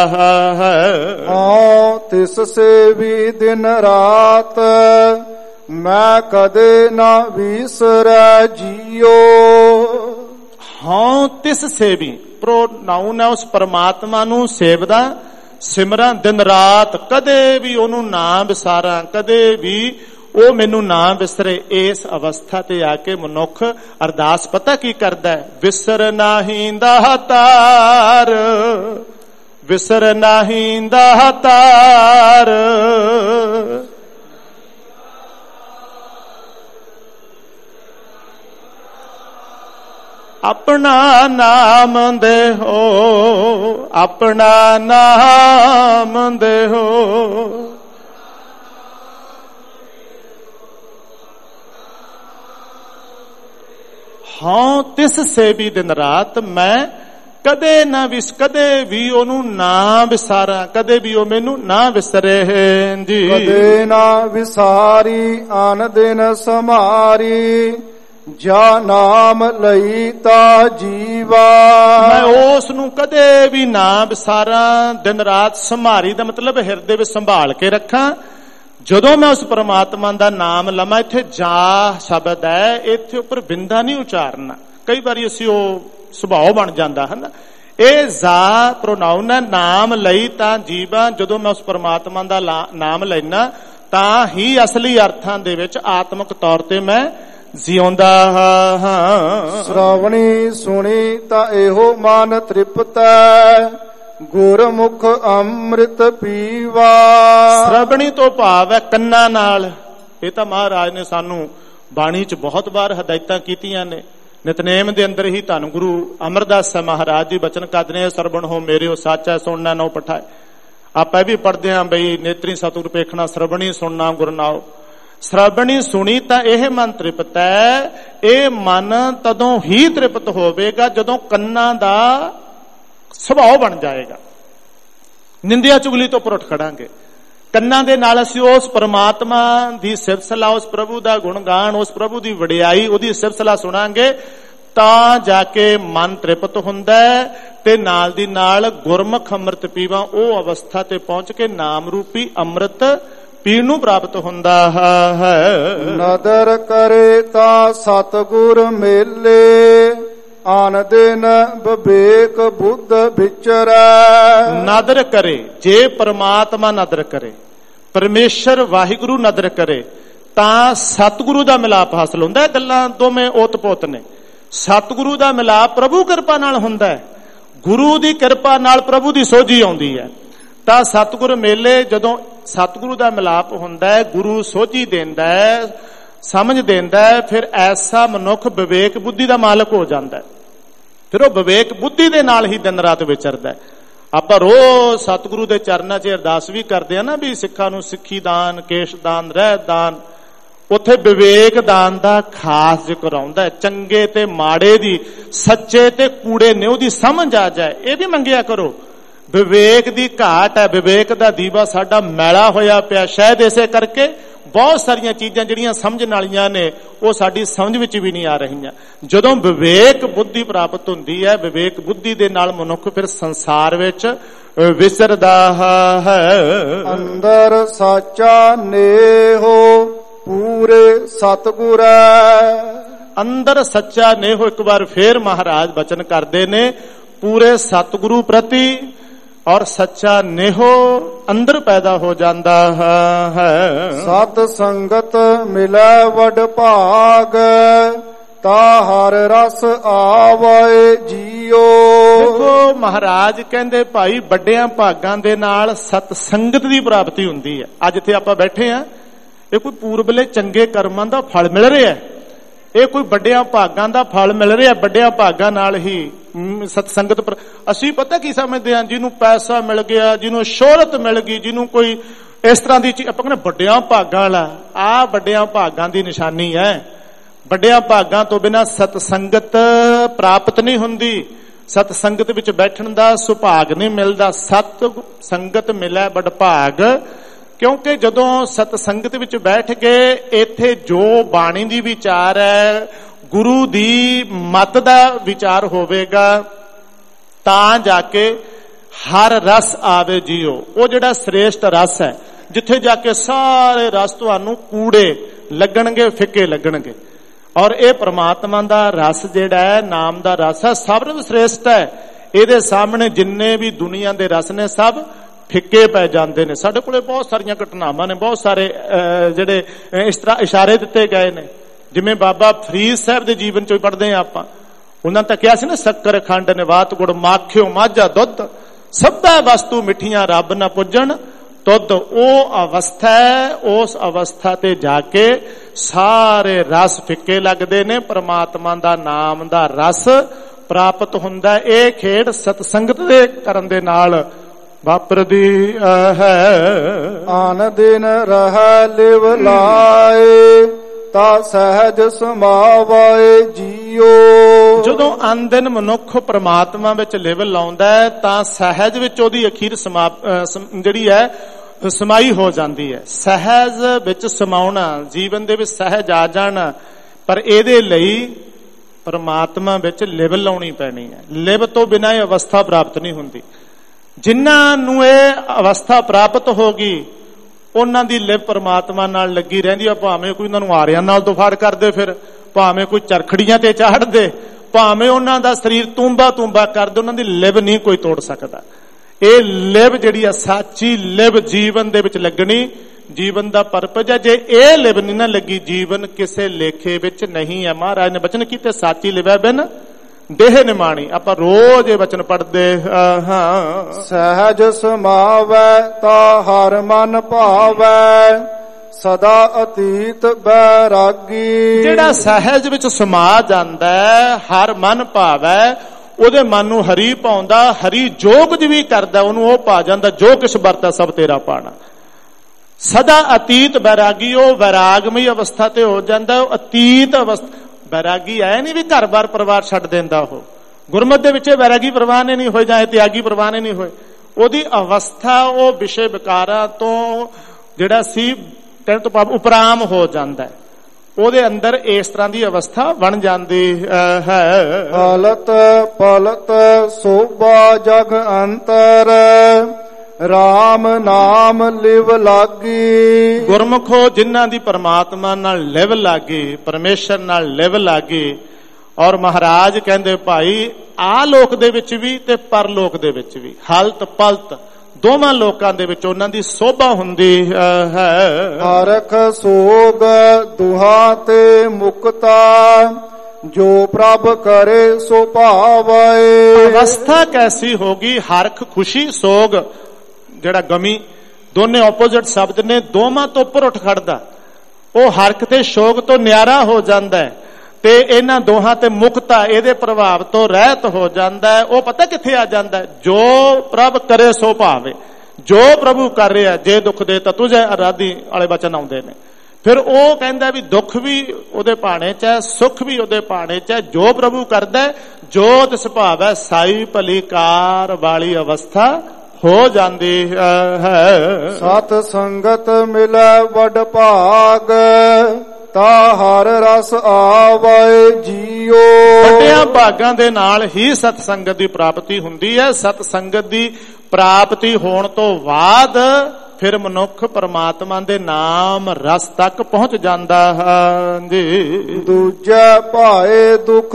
ਹੈ। ਹਾਂ ਤਿਸ ਸੇਵੀ ਦਿਨ ਰਾਤ, ਮੈਂ ਕਦੇ ਨਾ ਵਿਸਰੈ ਜੀਓ। ਹਾਂ ਤਿਸ ਸੇਵੀ, ਪ੍ਰੋਨਾਉਨ ਹੈ ਉਸ ਪਰਮਾਤਮਾ ਨੂੰ ਸੇਵਦਾ, ਸਿਮਰਾਂ ਦਿਨ ਰਾਤ, ਕਦੇ ਵੀ ਉਹਨੂੰ ਨਾ ਵਿਸਾਰਾਂ, ਕਦੇ ਵੀ ਉਹ ਮੈਨੂੰ ਨਾ ਵਿਸਰੇ। ਇਸ ਅਵਸਥਾ ਤੇ ਆ ਕੇ ਮਨੁੱਖ ਅਰਦਾਸ ਪਤਾ ਕੀ ਕਰਦਾ ਹੈ, ਵਿਸਰ ਨਾਹੀਂ ਦਾਤਾਰ, ਵਿਸਰ ਨਾਹੀਂ ਦਾਤਾਰ, ਆਪਣਾ ਨਾਮ ਦੇਹੋ, ਆਪਣਾ ਨਾਮ ਦੇਹੋ। ਹਾਂ ਤਿਸ ਸੇਵੀ ਦਿਨ ਰਾਤ, ਮੈਂ ਕਦੇ ਨਾ ਵਿਸ ਕਦੇ ਵੀ ਉਹਨੂੰ ਨਾ ਵਿਸਾਰਾਂ, ਕਦੇ ਵੀ ਉਹ ਮੈਨੂੰ ਨਾ ਵਿਸਰੇ ਜੀ। ਕਦੇ ਨਾ ਵਿਸਾਰੀ ਆਨ ਦਿਨ ਸਮਾਰੀ, ਜਾ ਨਾਮ ਲਈ ਤਾ ਜੀਵਾ। ਮੈਂ ਉਸ ਨੂੰ ਕਦੇ ਵੀ ਨਾ ਵਿਸਾਰਾਂ, ਦਿਨ ਰਾਤ ਸੰਭਾਰੀ ਦਾ ਮਤਲਬ ਹਿਰਦੇ ਵਿੱਚ ਸੰਭਾਲ ਕੇ ਰੱਖਾਂ। ਜਦੋਂ ਮੈਂ ਉਸ ਪਰਮਾਤਮਾ ਦਾ ਨਾਮ ਲਵਾਂ, ਇੱਥੇ ਜਾ ਸ਼ਬਦ ਹੈ, ਇੱਥੇ ਉੱਪਰ ਬਿੰਦਾ ਨਹੀਂ ਉਚਾਰਨਾ। ਕਈ ਵਾਰੀ ਅਸੀਂ ਉਹ ਸੁਭਾਅ ਬਣ ਜਾਂਦਾ ਹੈ ਨਾ, ਇਹ ਜਾ ਪ੍ਰੋਨਾਉਨ ਹੈ, ਨਾਮ ਲਈ ਤਾਂ ਜੀਵਾ। ਜਦੋਂ ਮੈਂ ਉਸ ਪਰਮਾਤਮਾ ਦਾ ਨਾਮ ਲੈਣਾ ਤਾਂ ਹੀ ਅਸਲੀ ਅਰਥਾਂ ਦੇ ਵਿੱਚ ਆਤਮਿਕ ਤੌਰ ਤੇ ਮੈਂ ਜਿਉਂਦਾ ਹਾਂ। ਸ਼੍ਰਵਣੀ ਸੁਣੀ ਤਾਂ ਇਹੋ ਮਨ ਤ੍ਰਿਪਤੈ, ਗੁਰਮੁਖ ਅੰਮ੍ਰਿਤ ਪੀਵਾ। ਸ਼੍ਰਵਣੀ ਤੋਂ ਭਾਵ ਹੈ ਕੰਨਾਂ ਨਾਲ। ਇਹ ਤਾਂ ਮਹਾਰਾਜ ਨੇ ਸਾਨੂੰ ਬਾਣੀ 'ਚ ਬਹੁਤ ਵਾਰ ਹਦਾਇਤਾਂ ਕੀਤੀਆਂ ਨੇ। ਨਿਤਨੇਮ ਦੇ ਅੰਦਰ ਹੀ ਧੰਨ ਗੁਰੂ ਅਮਰਦਾਸ ਮਹਾਰਾਜ ਜੀ ਬਚਨ ਕਰਦੇ ਨੇ, ਸਰਵਣ ਹੋ ਮੇਰਿਓ ਸਾਚਾ ਸੁਣਨਾ ਨੋ ਪਠਾਏ। ਆਪਾਂ ਵੀ ਪੜ੍ਹਦੇ ਹਾਂ ਬਈ ਨੇਤਰੀ ਸਤਿਗੁਰ ਪੇਖਣਾ, ਸ਼੍ਰਵਣੀ ਸੁਣਨਾ ਗੁਰ ਨਾਉ। ਸ਼੍ਰਵਣੀ ਸੁਣੀ ਤਾਂ ਇਹ ਮਨ ਤ੍ਰਿਪਤ ਹੈ। ਇਹ ਮਨ ਤਦੋਂ ਹੀ ਤ੍ਰਿਪਤ ਹੋਵੇਗਾ ਜਦੋਂ ਕੰਨਾਂ ਦਾ ਸੁਭਾਅ ਬਣ ਜਾਏਗਾ। ਨਿੰਦਿਆ ਚੁਗਲੀ ਤੋਂ ਉੱਪਰ ਉੱਠ ਖੜਾਂਗੇ। ਕੰਨਾਂ ਦੇ ਨਾਲ ਅਸੀਂ ਉਸ ਪਰਮਾਤਮਾ ਦੀ ਸਿਫਤ ਸਲਾਹ, ਉਸ ਪ੍ਰਭੂ ਦਾ ਗੁਣਗਾਨ, ਉਸ ਪ੍ਰਭੂ ਦੀ ਵਡਿਆਈ, ਉਹਦੀ ਸਿਫਤ ਸਲਾਹ ਸੁਣਾਂਗੇ ਤਾਂ ਜਾ ਕੇ ਮਨ ਤ੍ਰਿਪਤ ਹੁੰਦਾ ਹੈ ਤੇ ਨਾਲ ਦੀ ਨਾਲ ਗੁਰਮੁਖ ਅੰਮ੍ਰਿਤ ਪੀਵਾ, ਉਹ ਅਵਸਥਾ ਤੇ ਪਹੁੰਚ ਕੇ ਨਾਮ ਰੂਪੀ ਅੰਮ੍ਰਿਤ ਪੀਣ ਨੂੰ ਪ੍ਰਾਪਤ ਹੁੰਦਾ ਹੈ। ਨਦਰ ਕਰੇ ਤਾਂ ਸਤਿਗੁਰ ਮੇਲੇ, ਆਨ ਦਿਨ ਵਿਵੇਕ ਬੁੱਧ ਵਿਚਰੈ। ਨਦਰ ਕਰੇ, ਜੇ ਪਰਮਾਤਮਾ ਨਦਰ ਕਰੇ, ਪਰਮੇਸ਼ਰ ਵਾਹਿਗੁਰੂ ਨਦਰ ਕਰੇ ਤਾਂ ਸਤਿਗੁਰੂ ਦਾ ਮਿਲਾਪ ਹਾਸਲ ਹੁੰਦਾ ਹੈ। ਗੱਲਾਂ ਦੋਵੇਂ ਓਤ-ਪੋਤ ਨੇ। ਸਤਿਗੁਰੂ ਦਾ ਮਿਲਾਪ ਪ੍ਰਭੂ ਕਿਰਪਾ ਨਾਲ ਹੁੰਦਾ ਹੈ, ਗੁਰੂ ਦੀ ਕਿਰਪਾ ਨਾਲ ਪ੍ਰਭੂ ਦੀ ਸੋਝੀ ਆਉਂਦੀ ਹੈ। ਤਾਂ ਸਤਿਗੁਰ ਮੇਲੇ, ਜਦੋਂ ਸਤਿਗੁਰੂ ਦਾ ਮਿਲਾਪ ਹੁੰਦਾ ਹੈ, ਗੁਰੂ ਸੋਝੀ ਦਿੰਦਾ ਹੈ, ਸਮਝ ਦਿੰਦਾ ਹੈ, ਫਿਰ ਐਸਾ ਮਨੁੱਖ ਵਿਵੇਕ ਬੁੱਧੀ ਦਾ ਮਾਲਕ ਹੋ ਜਾਂਦਾ ਹੈ। ਫਿਰ ਉਹ ਵਿਵੇਕ ਬੁੱਧੀ ਦੇ ਨਾਲ ਹੀ ਦਿਨ ਰਾਤ ਵਿਚਰਦਾ ਹੈ। ਆਪਾਂ ਰੋਜ਼ ਸਤਿਗੁਰੂ ਦੇ ਚਰਨਾਂ 'ਚ ਅਰਦਾਸ ਵੀ ਕਰਦੇ ਆ ਨਾ ਵੀ ਸਿੱਖਾਂ ਨੂੰ ਸਿੱਖੀ ਦਾਨ, ਕੇਸ਼ ਦਾਨ, ਰਹਿਤ ਦਾਨ। ਉੱਥੇ ਵਿਵੇਕ ਦਾਨ ਦਾ ਖਾਸ ਜ਼ਿਕਰ ਆਉਂਦਾ ਹੈ। ਚੰਗੇ ਤੇ ਮਾੜੇ ਦੀ, ਸੱਚੇ ਤੇ ਕੂੜੇ ਨੇ ਉਹਦੀ ਸਮਝ ਆ ਜਾਏ, ਇਹ ਵੀ ਮੰਗਿਆ ਕਰੋ। ਵਿਵੇਕ ਦੀ ਘਾਟ ਹੈ, ਵਿਵੇਕ ਦਾ ਦੀਵਾ ਸਾਡਾ ਮੈਲਾ ਹੋਇਆ ਪਿਆ। ਸ਼ਾਇਦ ਇਸੇ ਕਰਕੇ ਬਹੁਤ ਸਾਰੀਆਂ ਚੀਜ਼ਾਂ ਜਿਹੜੀਆਂ ਸਮਝਣ ਵਾਲੀਆਂ ਨੇ ਉਹ ਸਾਡੀ ਸਮਝ ਵਿੱਚ ਵੀ ਨਹੀਂ ਆ ਰਹੀਆਂ। ਜਦੋਂ ਵਿਵੇਕ ਬੁੱਧੀ ਪ੍ਰਾਪਤ ਹੁੰਦੀ ਹੈ, ਵਿਵੇਕ ਬੁੱਧੀ ਦੇ ਨਾਲ ਮਨੁੱਖ ਫਿਰ ਸੰਸਾਰ ਵਿੱਚ ਵਿਚਰਦਾ ਹੈ। ਅੰਦਰ ਸਾਚਾ ਨੇਹੋ ਪੂਰੇ ਸਤਿਗੁਰੈ। ਅੰਦਰ ਸੱਚਾ ਨੇਹੋ, ਇੱਕ ਵਾਰ ਫੇਰ ਮਹਾਰਾਜ ਬਚਨ ਕਰਦੇ ਨੇ, ਪੂਰੇ ਸਤਿਗੁਰੂ ਪ੍ਰਤੀ ਔਰ ਸੱਚਾ ਨੇਹੋ ਅੰਦਰ ਪੈਦਾ ਹੋ ਜਾਂਦਾ ਹੈ। ਸਤ ਸੰਗਤ ਮਿਲੈ ਵਡ ਭਾਗ, ਤਾ ਹਰ ਰਸ ਆਵੇ ਜੀਓ। ਦੇਖੋ ਮਹਾਰਾਜ ਕਹਿੰਦੇ ਭਾਈ ਵੱਡਿਆਂ ਭਾਗਾਂ ਦੇ ਨਾਲ ਸਤ ਸੰਗਤ ਦੀ ਪ੍ਰਾਪਤੀ ਹੁੰਦੀ ਹੈ। ਅੱਜ ਇੱਥੇ ਆਪਾਂ ਬੈਠੇ ਆ, ਇਹ ਕੋਈ ਪੂਰਬਲੇ ਚੰਗੇ ਕਰਮਾਂ ਦਾ ਫਲ ਮਿਲ ਰਿਹਾ ਹੈ। ਇਹ ਕੋਈ ਵੱਡਿਆਂ ਭਾਗਾਂ ਦਾ ਫਲ ਮਿਲ ਰਿਹਾ। ਵੱਡਿਆਂ ਭਾਗਾਂ ਨਾਲ ਹੀ ਸਤ ਸੰਗਤ ਪਰ ਅਸੀਂ ਪਤਾ ਕੀ ਸਮਝਦੇ ਹਾਂ, ਜਿਹਨੂੰ ਪੈਸਾ ਮਿਲ ਗਿਆ, ਜਿਹਨੂੰ ਸ਼ੋਹਰਤ ਮਿਲ ਗਈ, ਜਿਹਨੂੰ ਕੋਈ ਇਸ ਤਰ੍ਹਾਂ ਦੀ ਚੀਜ਼, ਆਪਾਂ ਕਹਿੰਦੇ ਵੱਡਿਆਂ ਭਾਗਾਂ ਵਾਲਾ। ਆਹ ਵੱਡਿਆਂ ਭਾਗਾਂ ਦੀ ਨਿਸ਼ਾਨੀ ਹੈ। ਵੱਡਿਆਂ ਭਾਗਾਂ ਤੋਂ ਬਿਨਾਂ ਸਤ ਸੰਗਤ ਪ੍ਰਾਪਤ ਨਹੀਂ ਹੁੰਦੀ। ਸਤ ਸੰਗਤ ਵਿੱਚ ਬੈਠਣ ਦਾ ਸੁਭਾਗ ਨਹੀਂ ਮਿਲਦਾ। ਸਤ ਸੰਗਤ ਮਿਲੇ ਬੜ ਭਾਗ, ਕਿਉਂਕਿ ਜਦੋਂ ਸਤ ਸੰਗਤ ਵਿੱਚ ਬੈਠ ਕੇ ਇੱਥੇ ਜੋ ਬਾਣੀ ਦੀ ਵਿਚਾਰ ਹੈ, ਗੁਰੂ ਦੀ ਮਤ ਦਾ ਵਿਚਾਰ ਹੋਵੇਗਾ, ਤਾਂ ਜਾ ਕੇ ਹਰ ਰਸ ਆਵੇ ਜੀਓ। ਉਹ ਜਿਹੜਾ ਸ੍ਰੇਸ਼ਟ ਰਸ ਹੈ, ਜਿੱਥੇ ਜਾ ਕੇ ਸਾਰੇ ਰਸ ਤੁਹਾਨੂੰ ਕੂੜੇ ਲੱਗਣਗੇ, ਫਿੱਕੇ ਲੱਗਣਗੇ। ਔਰ ਇਹ ਪ੍ਰਮਾਤਮਾ ਦਾ ਰਸ ਜਿਹੜਾ ਹੈ, ਨਾਮ ਦਾ ਰਸ ਹੈ, ਸਭ ਤੋਂ ਸ੍ਰੇਸ਼ਟ ਹੈ। ਇਹਦੇ ਸਾਹਮਣੇ ਜਿੰਨੇ ਵੀ ਦੁਨੀਆ ਦੇ ਰਸ ਨੇ ਸਭ ਫਿੱਕੇ ਪੈ ਜਾਂਦੇ ਨੇ। ਸਾਡੇ ਕੋਲੇ ਬਹੁਤ ਸਾਰੀਆਂ ਘਟਨਾਵਾਂ ਨੇ, ਬਹੁਤ ਸਾਰੇ ਜਿਹੜੇ ਇਸ ਤਰ੍ਹਾਂ ਇਸ਼ਾਰੇ ਦਿੱਤੇ ਗਏ ਨੇ। ਜਿਵੇਂ ਬਾਬਾ ਫਰੀਦ ਸਾਹਿਬ ਦੇ ਜੀਵਨ ਚੋਂ ਪੜ੍ਹਦੇ ਆ ਆਪਾਂ, ਉਹਨਾਂ ਤਾਂ ਕਿਹਾ ਸੀ ਨਾ, ਸ਼ੱਕਰ ਖੰਡ ਨਿਵਾਤ ਗੁੜ ਮਾਖਿਓ ਮਾਝਾ ਦੁੱਧ, ਸਭੈ ਵਸਤੂ ਮਿੱਠੀਆਂ ਰੱਬ ਨਾ ਪੁੱਜਣ ਤੁਧ। ਉਹ ਅਵਸਥਾ ਹੈ, ਉਸ ਅਵਸਥਾ ਤੇ ਜਾ ਕੇ ਸਾਰੇ ਰਸ ਫਿੱਕੇ ਲੱਗਦੇ ਨੇ। ਪ੍ਰਮਾਤਮਾ ਦਾ ਨਾਮ ਦਾ ਰਸ ਪ੍ਰਾਪਤ ਹੁੰਦਾ। ਇਹ ਖੇਡ ਸਤ ਸੰਗਤ ਦੇ ਕਰਨ ਦੇ ਨਾਲ ਵਾਪਰਦੀ ਹੈ। ਆਨ ਦਿਨ ਰਹਿ ਲਿਵ ਲਾਏ, ਤਾ ਸਹਿਜ ਸਮਾਵੇ ਜੀਓ। ਜਦੋਂ ਆਨ ਦਿਨ ਮਨੁੱਖ ਪ੍ਰਮਾਤਮਾ ਵਿੱਚ ਲਿਵ ਲਾਉਂਦਾ ਹੈ ਤਾਂ ਸਹਿਜ ਵਿੱਚ ਉਹਦੀ ਅਖੀਰ ਸਮਾ ਜਿਹੜੀ ਹੈ ਸਮਾਈ ਹੋ ਜਾਂਦੀ ਹੈ। ਸਹਿਜ ਵਿੱਚ ਸਮਾਉਣਾ, ਜੀਵਨ ਦੇ ਵਿੱਚ ਸਹਿਜ ਆ ਜਾਣਾ, ਪਰ ਇਹਦੇ ਲਈ ਪਰਮਾਤਮਾ ਵਿੱਚ ਲਿਵ ਲਾਉਣੀ ਪੈਣੀ ਹੈ। ਲਿਵ ਤੋਂ ਬਿਨਾਂ ਇਹ ਅਵਸਥਾ ਪ੍ਰਾਪਤ ਨਹੀਂ ਹੁੰਦੀ। ਜਿਨ੍ਹਾਂ ਨੂੰ ਇਹ ਅਵਸਥਾ ਪ੍ਰਾਪਤ ਹੋ ਗਈ ਉਹਨਾਂ ਦੀ ਲਿਵ ਪਰਮਾਤਮਾ ਨਾਲ ਲੱਗੀ ਰਹਿੰਦੀ ਆ। ਭਾਵੇਂ ਕੋਈ ਉਹਨਾਂ ਨੂੰ ਆਰਿਆਂ ਨਾਲ ਦੁਫਾੜ ਕਰਦੇ, ਫਿਰ ਭਾਵੇਂ ਕੋਈ ਚਰਖੜੀਆਂ ਤੇ ਚਾੜਦੇ, ਭਾਵੇਂ ਉਹਨਾਂ ਦਾ ਸਰੀਰ ਤੂੰਬਾ ਤੂੰਬਾ ਕਰਦੇ, ਉਹਨਾਂ ਦੀ ਲਿਵ ਨਹੀਂ ਕੋਈ ਤੋੜ ਸਕਦਾ। ਇਹ ਲਿਵ ਜਿਹੜੀ ਆ ਸਾਚੀ ਲਿਵ ਜੀਵਨ ਦੇ ਵਿੱਚ ਲੱਗਣੀ ਜੀਵਨ ਦਾ ਪਰਪਸ ਹੈ। ਜੇ ਇਹ ਲਿਵ ਨਹੀਂ ਨਾ ਲੱਗੀ, ਜੀਵਨ ਕਿਸੇ ਲੇਖੇ ਵਿੱਚ ਨਹੀਂ ਹੈ। ਮਹਾਰਾਜ ਨੇ ਬਚਨ ਕੀਤੇ ਸਾਚੀ ਲਿਵੈ ਬਿਨ ਦੇਹ ਨਿਮਾਣੀ। ਆਪਾਂ ਰੋਜ਼ ਇਹ ਬਚਨ ਪੜ੍ਹਦੇ ਹਾਂ। ਸਹਿਜ ਸਮਾਵੈ ਤਾ ਹਰ ਮਨ ਭਾਵੈ ਸਦਾ ਅਤੀਤ ਬੈਰਾਗੀ। ਜਿਹੜਾ ਸਹਿਜ ਵਿੱਚ ਸਮਾ ਜਾਂਦਾ ਹਰ ਮਨ ਭਾਵੈ, ਉਹਦੇ ਮਨ ਨੂੰ ਹਰੀ ਪਾਉਂਦਾ, ਹਰੀ ਜੋ ਕੁਝ ਵੀ ਕਰਦਾ ਉਹਨੂੰ ਉਹ ਪਾ ਜਾਂਦਾ। ਜੋ ਕਿਛ ਵਰਤੈ ਸਭ ਤੇਰਾ ਪਾਣਾ। ਸਦਾ ਅਤੀਤ ਬੈਰਾਗੀ, ਉਹ ਵੈਰਾਗਮਈ ਅਵਸਥਾ ਤੇ ਹੋ ਜਾਂਦਾ। ਉਹ ਅਤੀਤ ਅਵਸਥਾ ਵੈਰਾਗੀ ਐ ਨਹੀਂ ਵੀ ਘਰ ਬਾਰ ਪਰਿਵਾਰ ਛੱਡ ਦਿੰਦਾ। ਉਹ ਗੁਰਮਤਿ ਦੇ ਵਿੱਚ ਵੈਰਾਗੀ ਪ੍ਰਵਾਨ ਨਹੀਂ ਹੋਏ ਜਾਂ ਤਿਆਗੀ ਪ੍ਰਵਾਨ ਨਹੀਂ ਹੋਏ। ਉਹਦੀ ਅਵਸਥਾ ਉਹ ਵਿਸ਼ੇ ਵਿਕਾਰਾਂ ਤੋਂ ਜਿਹੜਾ ਸੀ ਕਹਿਣ ਤੋਂ ਭਾਵ ਉਪਰਾਮ ਹੋ ਜਾਂਦਾ। ਉਹਦੇ ਅੰਦਰ ਇਸ ਤਰ੍ਹਾਂ ਦੀ ਅਵਸਥਾ ਬਣ ਜਾਂਦੀ ਹੈ। ਹਾਲਤ ਪਲਤ ਸੋਭਾ ਜਗ ਅੰਤਰ ਰਾਮ ਨਾਮ ਲਿਵ ਲਾਗੀ। ਗੁਰਮੁਖੋ ਜਿਨ੍ਹਾਂ ਦੀ ਪਰਮਾਤਮਾ ਨਾਲ ਲਿਵ ਲਾਗੀ, ਪਰਮੇਸ਼ਰ ਨਾਲ ਲਿਵ ਲਾਗੀ, ਔਰ ਮਹਾਰਾਜ ਕਹਿੰਦੇ ਭਾਈ ਆ ਲੋਕ ਦੇ ਵਿੱਚ ਵੀ ਤੇ ਪਰਲੋਕ ਦੇ ਵਿੱਚ ਵੀ, ਹਲਤ ਪਲਤ ਦੋਵਾਂ ਲੋਕਾਂ ਦੇ ਵਿੱਚ ਉਹਨਾਂ ਦੀ ਸੋਭਾ ਹੁੰਦੀ ਹੈ। ਹਰਖ ਸੋਗ ਦੁਹਾ ਤੇ ਮੁਕਤਾ ਜੋ ਪ੍ਰਭ ਕਰੇ ਸੋ ਭਾਵੈ। ਅਵਸਥਾ ਕੈਸੀ ਹੋਗੀ? ਹਰਖ ਖੁਸ਼ੀ, ਸੋਗ ਜਿਹੜਾ ਗਮੀ, ਦੋਨੇ ਆਪੋਜ਼ਿਟ ਸ਼ਬਦ ਨੇ, ਦੋਵਾਂ ਤੋਂ ਉੱਪਰ ਉੱਠ ਖੜਦਾ। ਉਹ ਹਰਖ ਤੇ ਸ਼ੋਕ ਤੋਂ ਨਿਆਰਾ ਹੋ ਜਾਂਦਾ ਹੈ ਤੇ ਇਹਨਾਂ ਦੋਹਾਂ ਤੇ ਮੁਕਤਾ, ਇਹਦੇ ਪ੍ਰਭਾਵ ਤੋਂ ਰਹਿਤ ਹੋ ਜਾਂਦਾ ਹੈ। ਉਹ ਪਤਾ ਕਿੱਥੇ ਆ ਜਾਂਦਾ? ਜੋ ਪ੍ਰਭ ਕਰੇ ਸੋ ਭਾਵੇ। ਜੋ ਪ੍ਰਭੂ ਕਰ ਰਿਹਾ, ਜੇ ਦੁੱਖ ਦੇ ਤਾਂ ਤੁਝੇ ਅਰਾਧੀ ਵਾਲੇ ਬਚਨ ਆਉਂਦੇ ਨੇ। ਫਿਰ ਉਹ ਕਹਿੰਦਾ ਵੀ ਦੁੱਖ ਵੀ ਉਹਦੇ ਭਾਣੇ ਚ ਹੈ, ਸੁੱਖ ਵੀ ਉਹਦੇ ਭਾਣੇ ਚ ਹੈ। ਜੋ ਪ੍ਰਭੂ ਕਰਦਾ, ਜੋ ਤਿਸ ਭਾਵੈ ਸਾਈ ਭਲੀ ਕਾਰ ਵਾਲੀ ਅਵਸਥਾ ਹੋ ਜਾਂਦੀ ਹੈ। ਸਤ ਸੰਗਤ ਮਿਲੈ ਵਡ ਭਾਗ ਤਾ ਹਰ ਰਸ ਆਵੈ ਜੀਓ। ਵੱਡਿਆਂ ਭਾਗਾਂ ਦੇ ਨਾਲ ਹੀ ਸਤ ਸੰਗਤ ਦੀ ਪ੍ਰਾਪਤੀ ਹੁੰਦੀ ਹੈ। ਸਤ ਸੰਗਤ ਦੀ ਪ੍ਰਾਪਤੀ ਹੋਣ ਤੋਂ ਬਾਅਦ ਫਿਰ ਮਨੁੱਖ ਪਰਮਾਤਮਾ ਦੇ ਨਾਮ ਰਸ ਤੱਕ ਪਹੁੰਚ ਜਾਂਦਾ ਹੈ ਜੀ। ਦੂਜੇ ਭਾਏ ਦੁਖ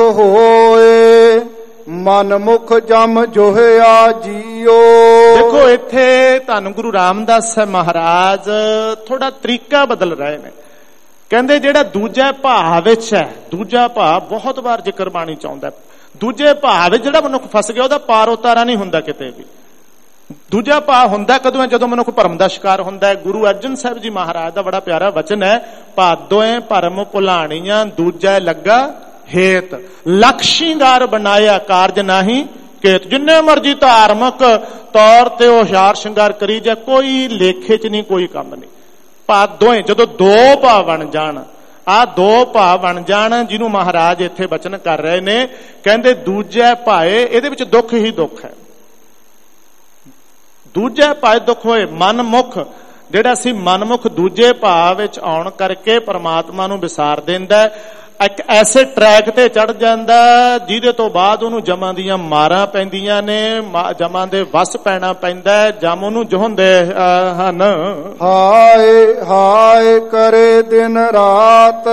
ਹੋਏ ਮਨ ਮੁਖ ਜਮ ਜੋਹਿਆ ਜੀਓ। ਦੇਖੋ ਇੱਥੇ ਧੰਨ ਗੁਰੂ ਰਾਮਦਾਸ ਮਹਾਰਾਜ ਥੋੜਾ ਤਰੀਕਾ ਬਦਲ ਰਹੇ ਨੇ। ਕਹਿੰਦੇ ਜਿਹੜਾ ਦੂਜਾ ਭਾਅ ਵਿੱਚ ਹੈ, ਦੂਜਾ ਭਾਅ ਬਹੁਤ ਵਾਰ ਜ਼ਿਕਰ ਬਾਣੀ ਚਾਹੁੰਦਾ। ਦੂਜੇ ਭਾਅ ਵਿੱਚ ਜਿਹੜਾ ਮਨੁੱਖ ਫਸ ਗਿਆ ਉਹਦਾ ਪਾਰ ਉਤਾਰਾ ਨਹੀਂ ਹੁੰਦਾ ਕਿਤੇ ਵੀ। ਦੂਜਾ ਭਾਅ ਹੁੰਦਾ ਕਦੋਂ? ਜਦੋਂ ਮਨੁੱਖ ਭਰਮ ਦਾ ਸ਼ਿਕਾਰ ਹੁੰਦਾ ਹੈ। ਗੁਰੂ ਅਰਜਨ ਸਾਹਿਬ ਜੀ ਮਹਾਰਾਜ ਦਾ ਬੜਾ ਪਿਆਰਾ ਵਚਨ ਹੈ, ਭਾਦੋਏ ਭਰਮ ਭੁਲਾਣੀਆਂ ਦੂਜਾ ਲੱਗਾ ਹੇਤ, ਲਖ ਸ਼ਿੰਗਾਰ ਬਣਾਇਆ ਕਾਰਜ ਨਹੀਂ ਕੇਤ। ਜਿੰਨੇ ਮਰਜੀ ਧਾਰਮਿਕ ਤੌਰ ਤੇ ਹੁਸ਼ਿਆਰ ਸ਼ਿੰਗਾਰ ਕਰੀ ਜਾ, ਕੋਈ ਲੇਖੇ ਚ ਨਹੀਂ, ਕੋਈ ਕੰਮ ਨਹੀਂ। ਭਾ ਦੋਏ ਜਦੋਂ ਦੋ ਭਾ ਬਣ ਜਾਣ, ਆ ਦੋ ਭਾ ਬਣ ਜਾਣ, ਜਿਹਨੂੰ ਮਹਾਰਾਜ ਇੱਥੇ ਬਚਨ ਕਰ ਰਹੇ ਨੇ। ਕਹਿੰਦੇ ਦੂਜੇ ਭਾਏ, ਇਹਦੇ ਵਿੱਚ ਦੁੱਖ ਹੀ ਦੁੱਖ ਹੈ। ਦੂਜੇ ਭਾਏ ਦੁੱਖ ਹੋਏ। ਮਨਮੁਖ ਜਿਹੜਾ ਸੀ ਮਨਮੁਖ ਦੂਜੇ ਭਾਅ ਵਿੱਚ ਆਉਣ ਕਰਕੇ ਪਰਮਾਤਮਾ ਨੂੰ ਵਿਸਾਰ ਦਿੰਦਾ। ਇੱਕ ਐਸੇ ਟਰੈਕ ਤੇ ਚੜ ਜਾਂਦਾ ਜਿਹਦੇ ਤੋਂ ਬਾਅਦ ਉਹਨੂੰ ਜਮਾਂ ਦੀਆਂ ਮਾਰਾਂ ਪੈਂਦੀਆਂ ਨੇ, ਜਮਾਂ ਦੇ ਵਸ ਪੈਣਾ ਪੈਂਦਾ, ਜਮ ਉਹਨੂੰ ਜੋਹੰਦੇ ਹਨ। ਹਾਏ ਹਾਏ ਕਰੇ ਦਿਨ ਰਾਤ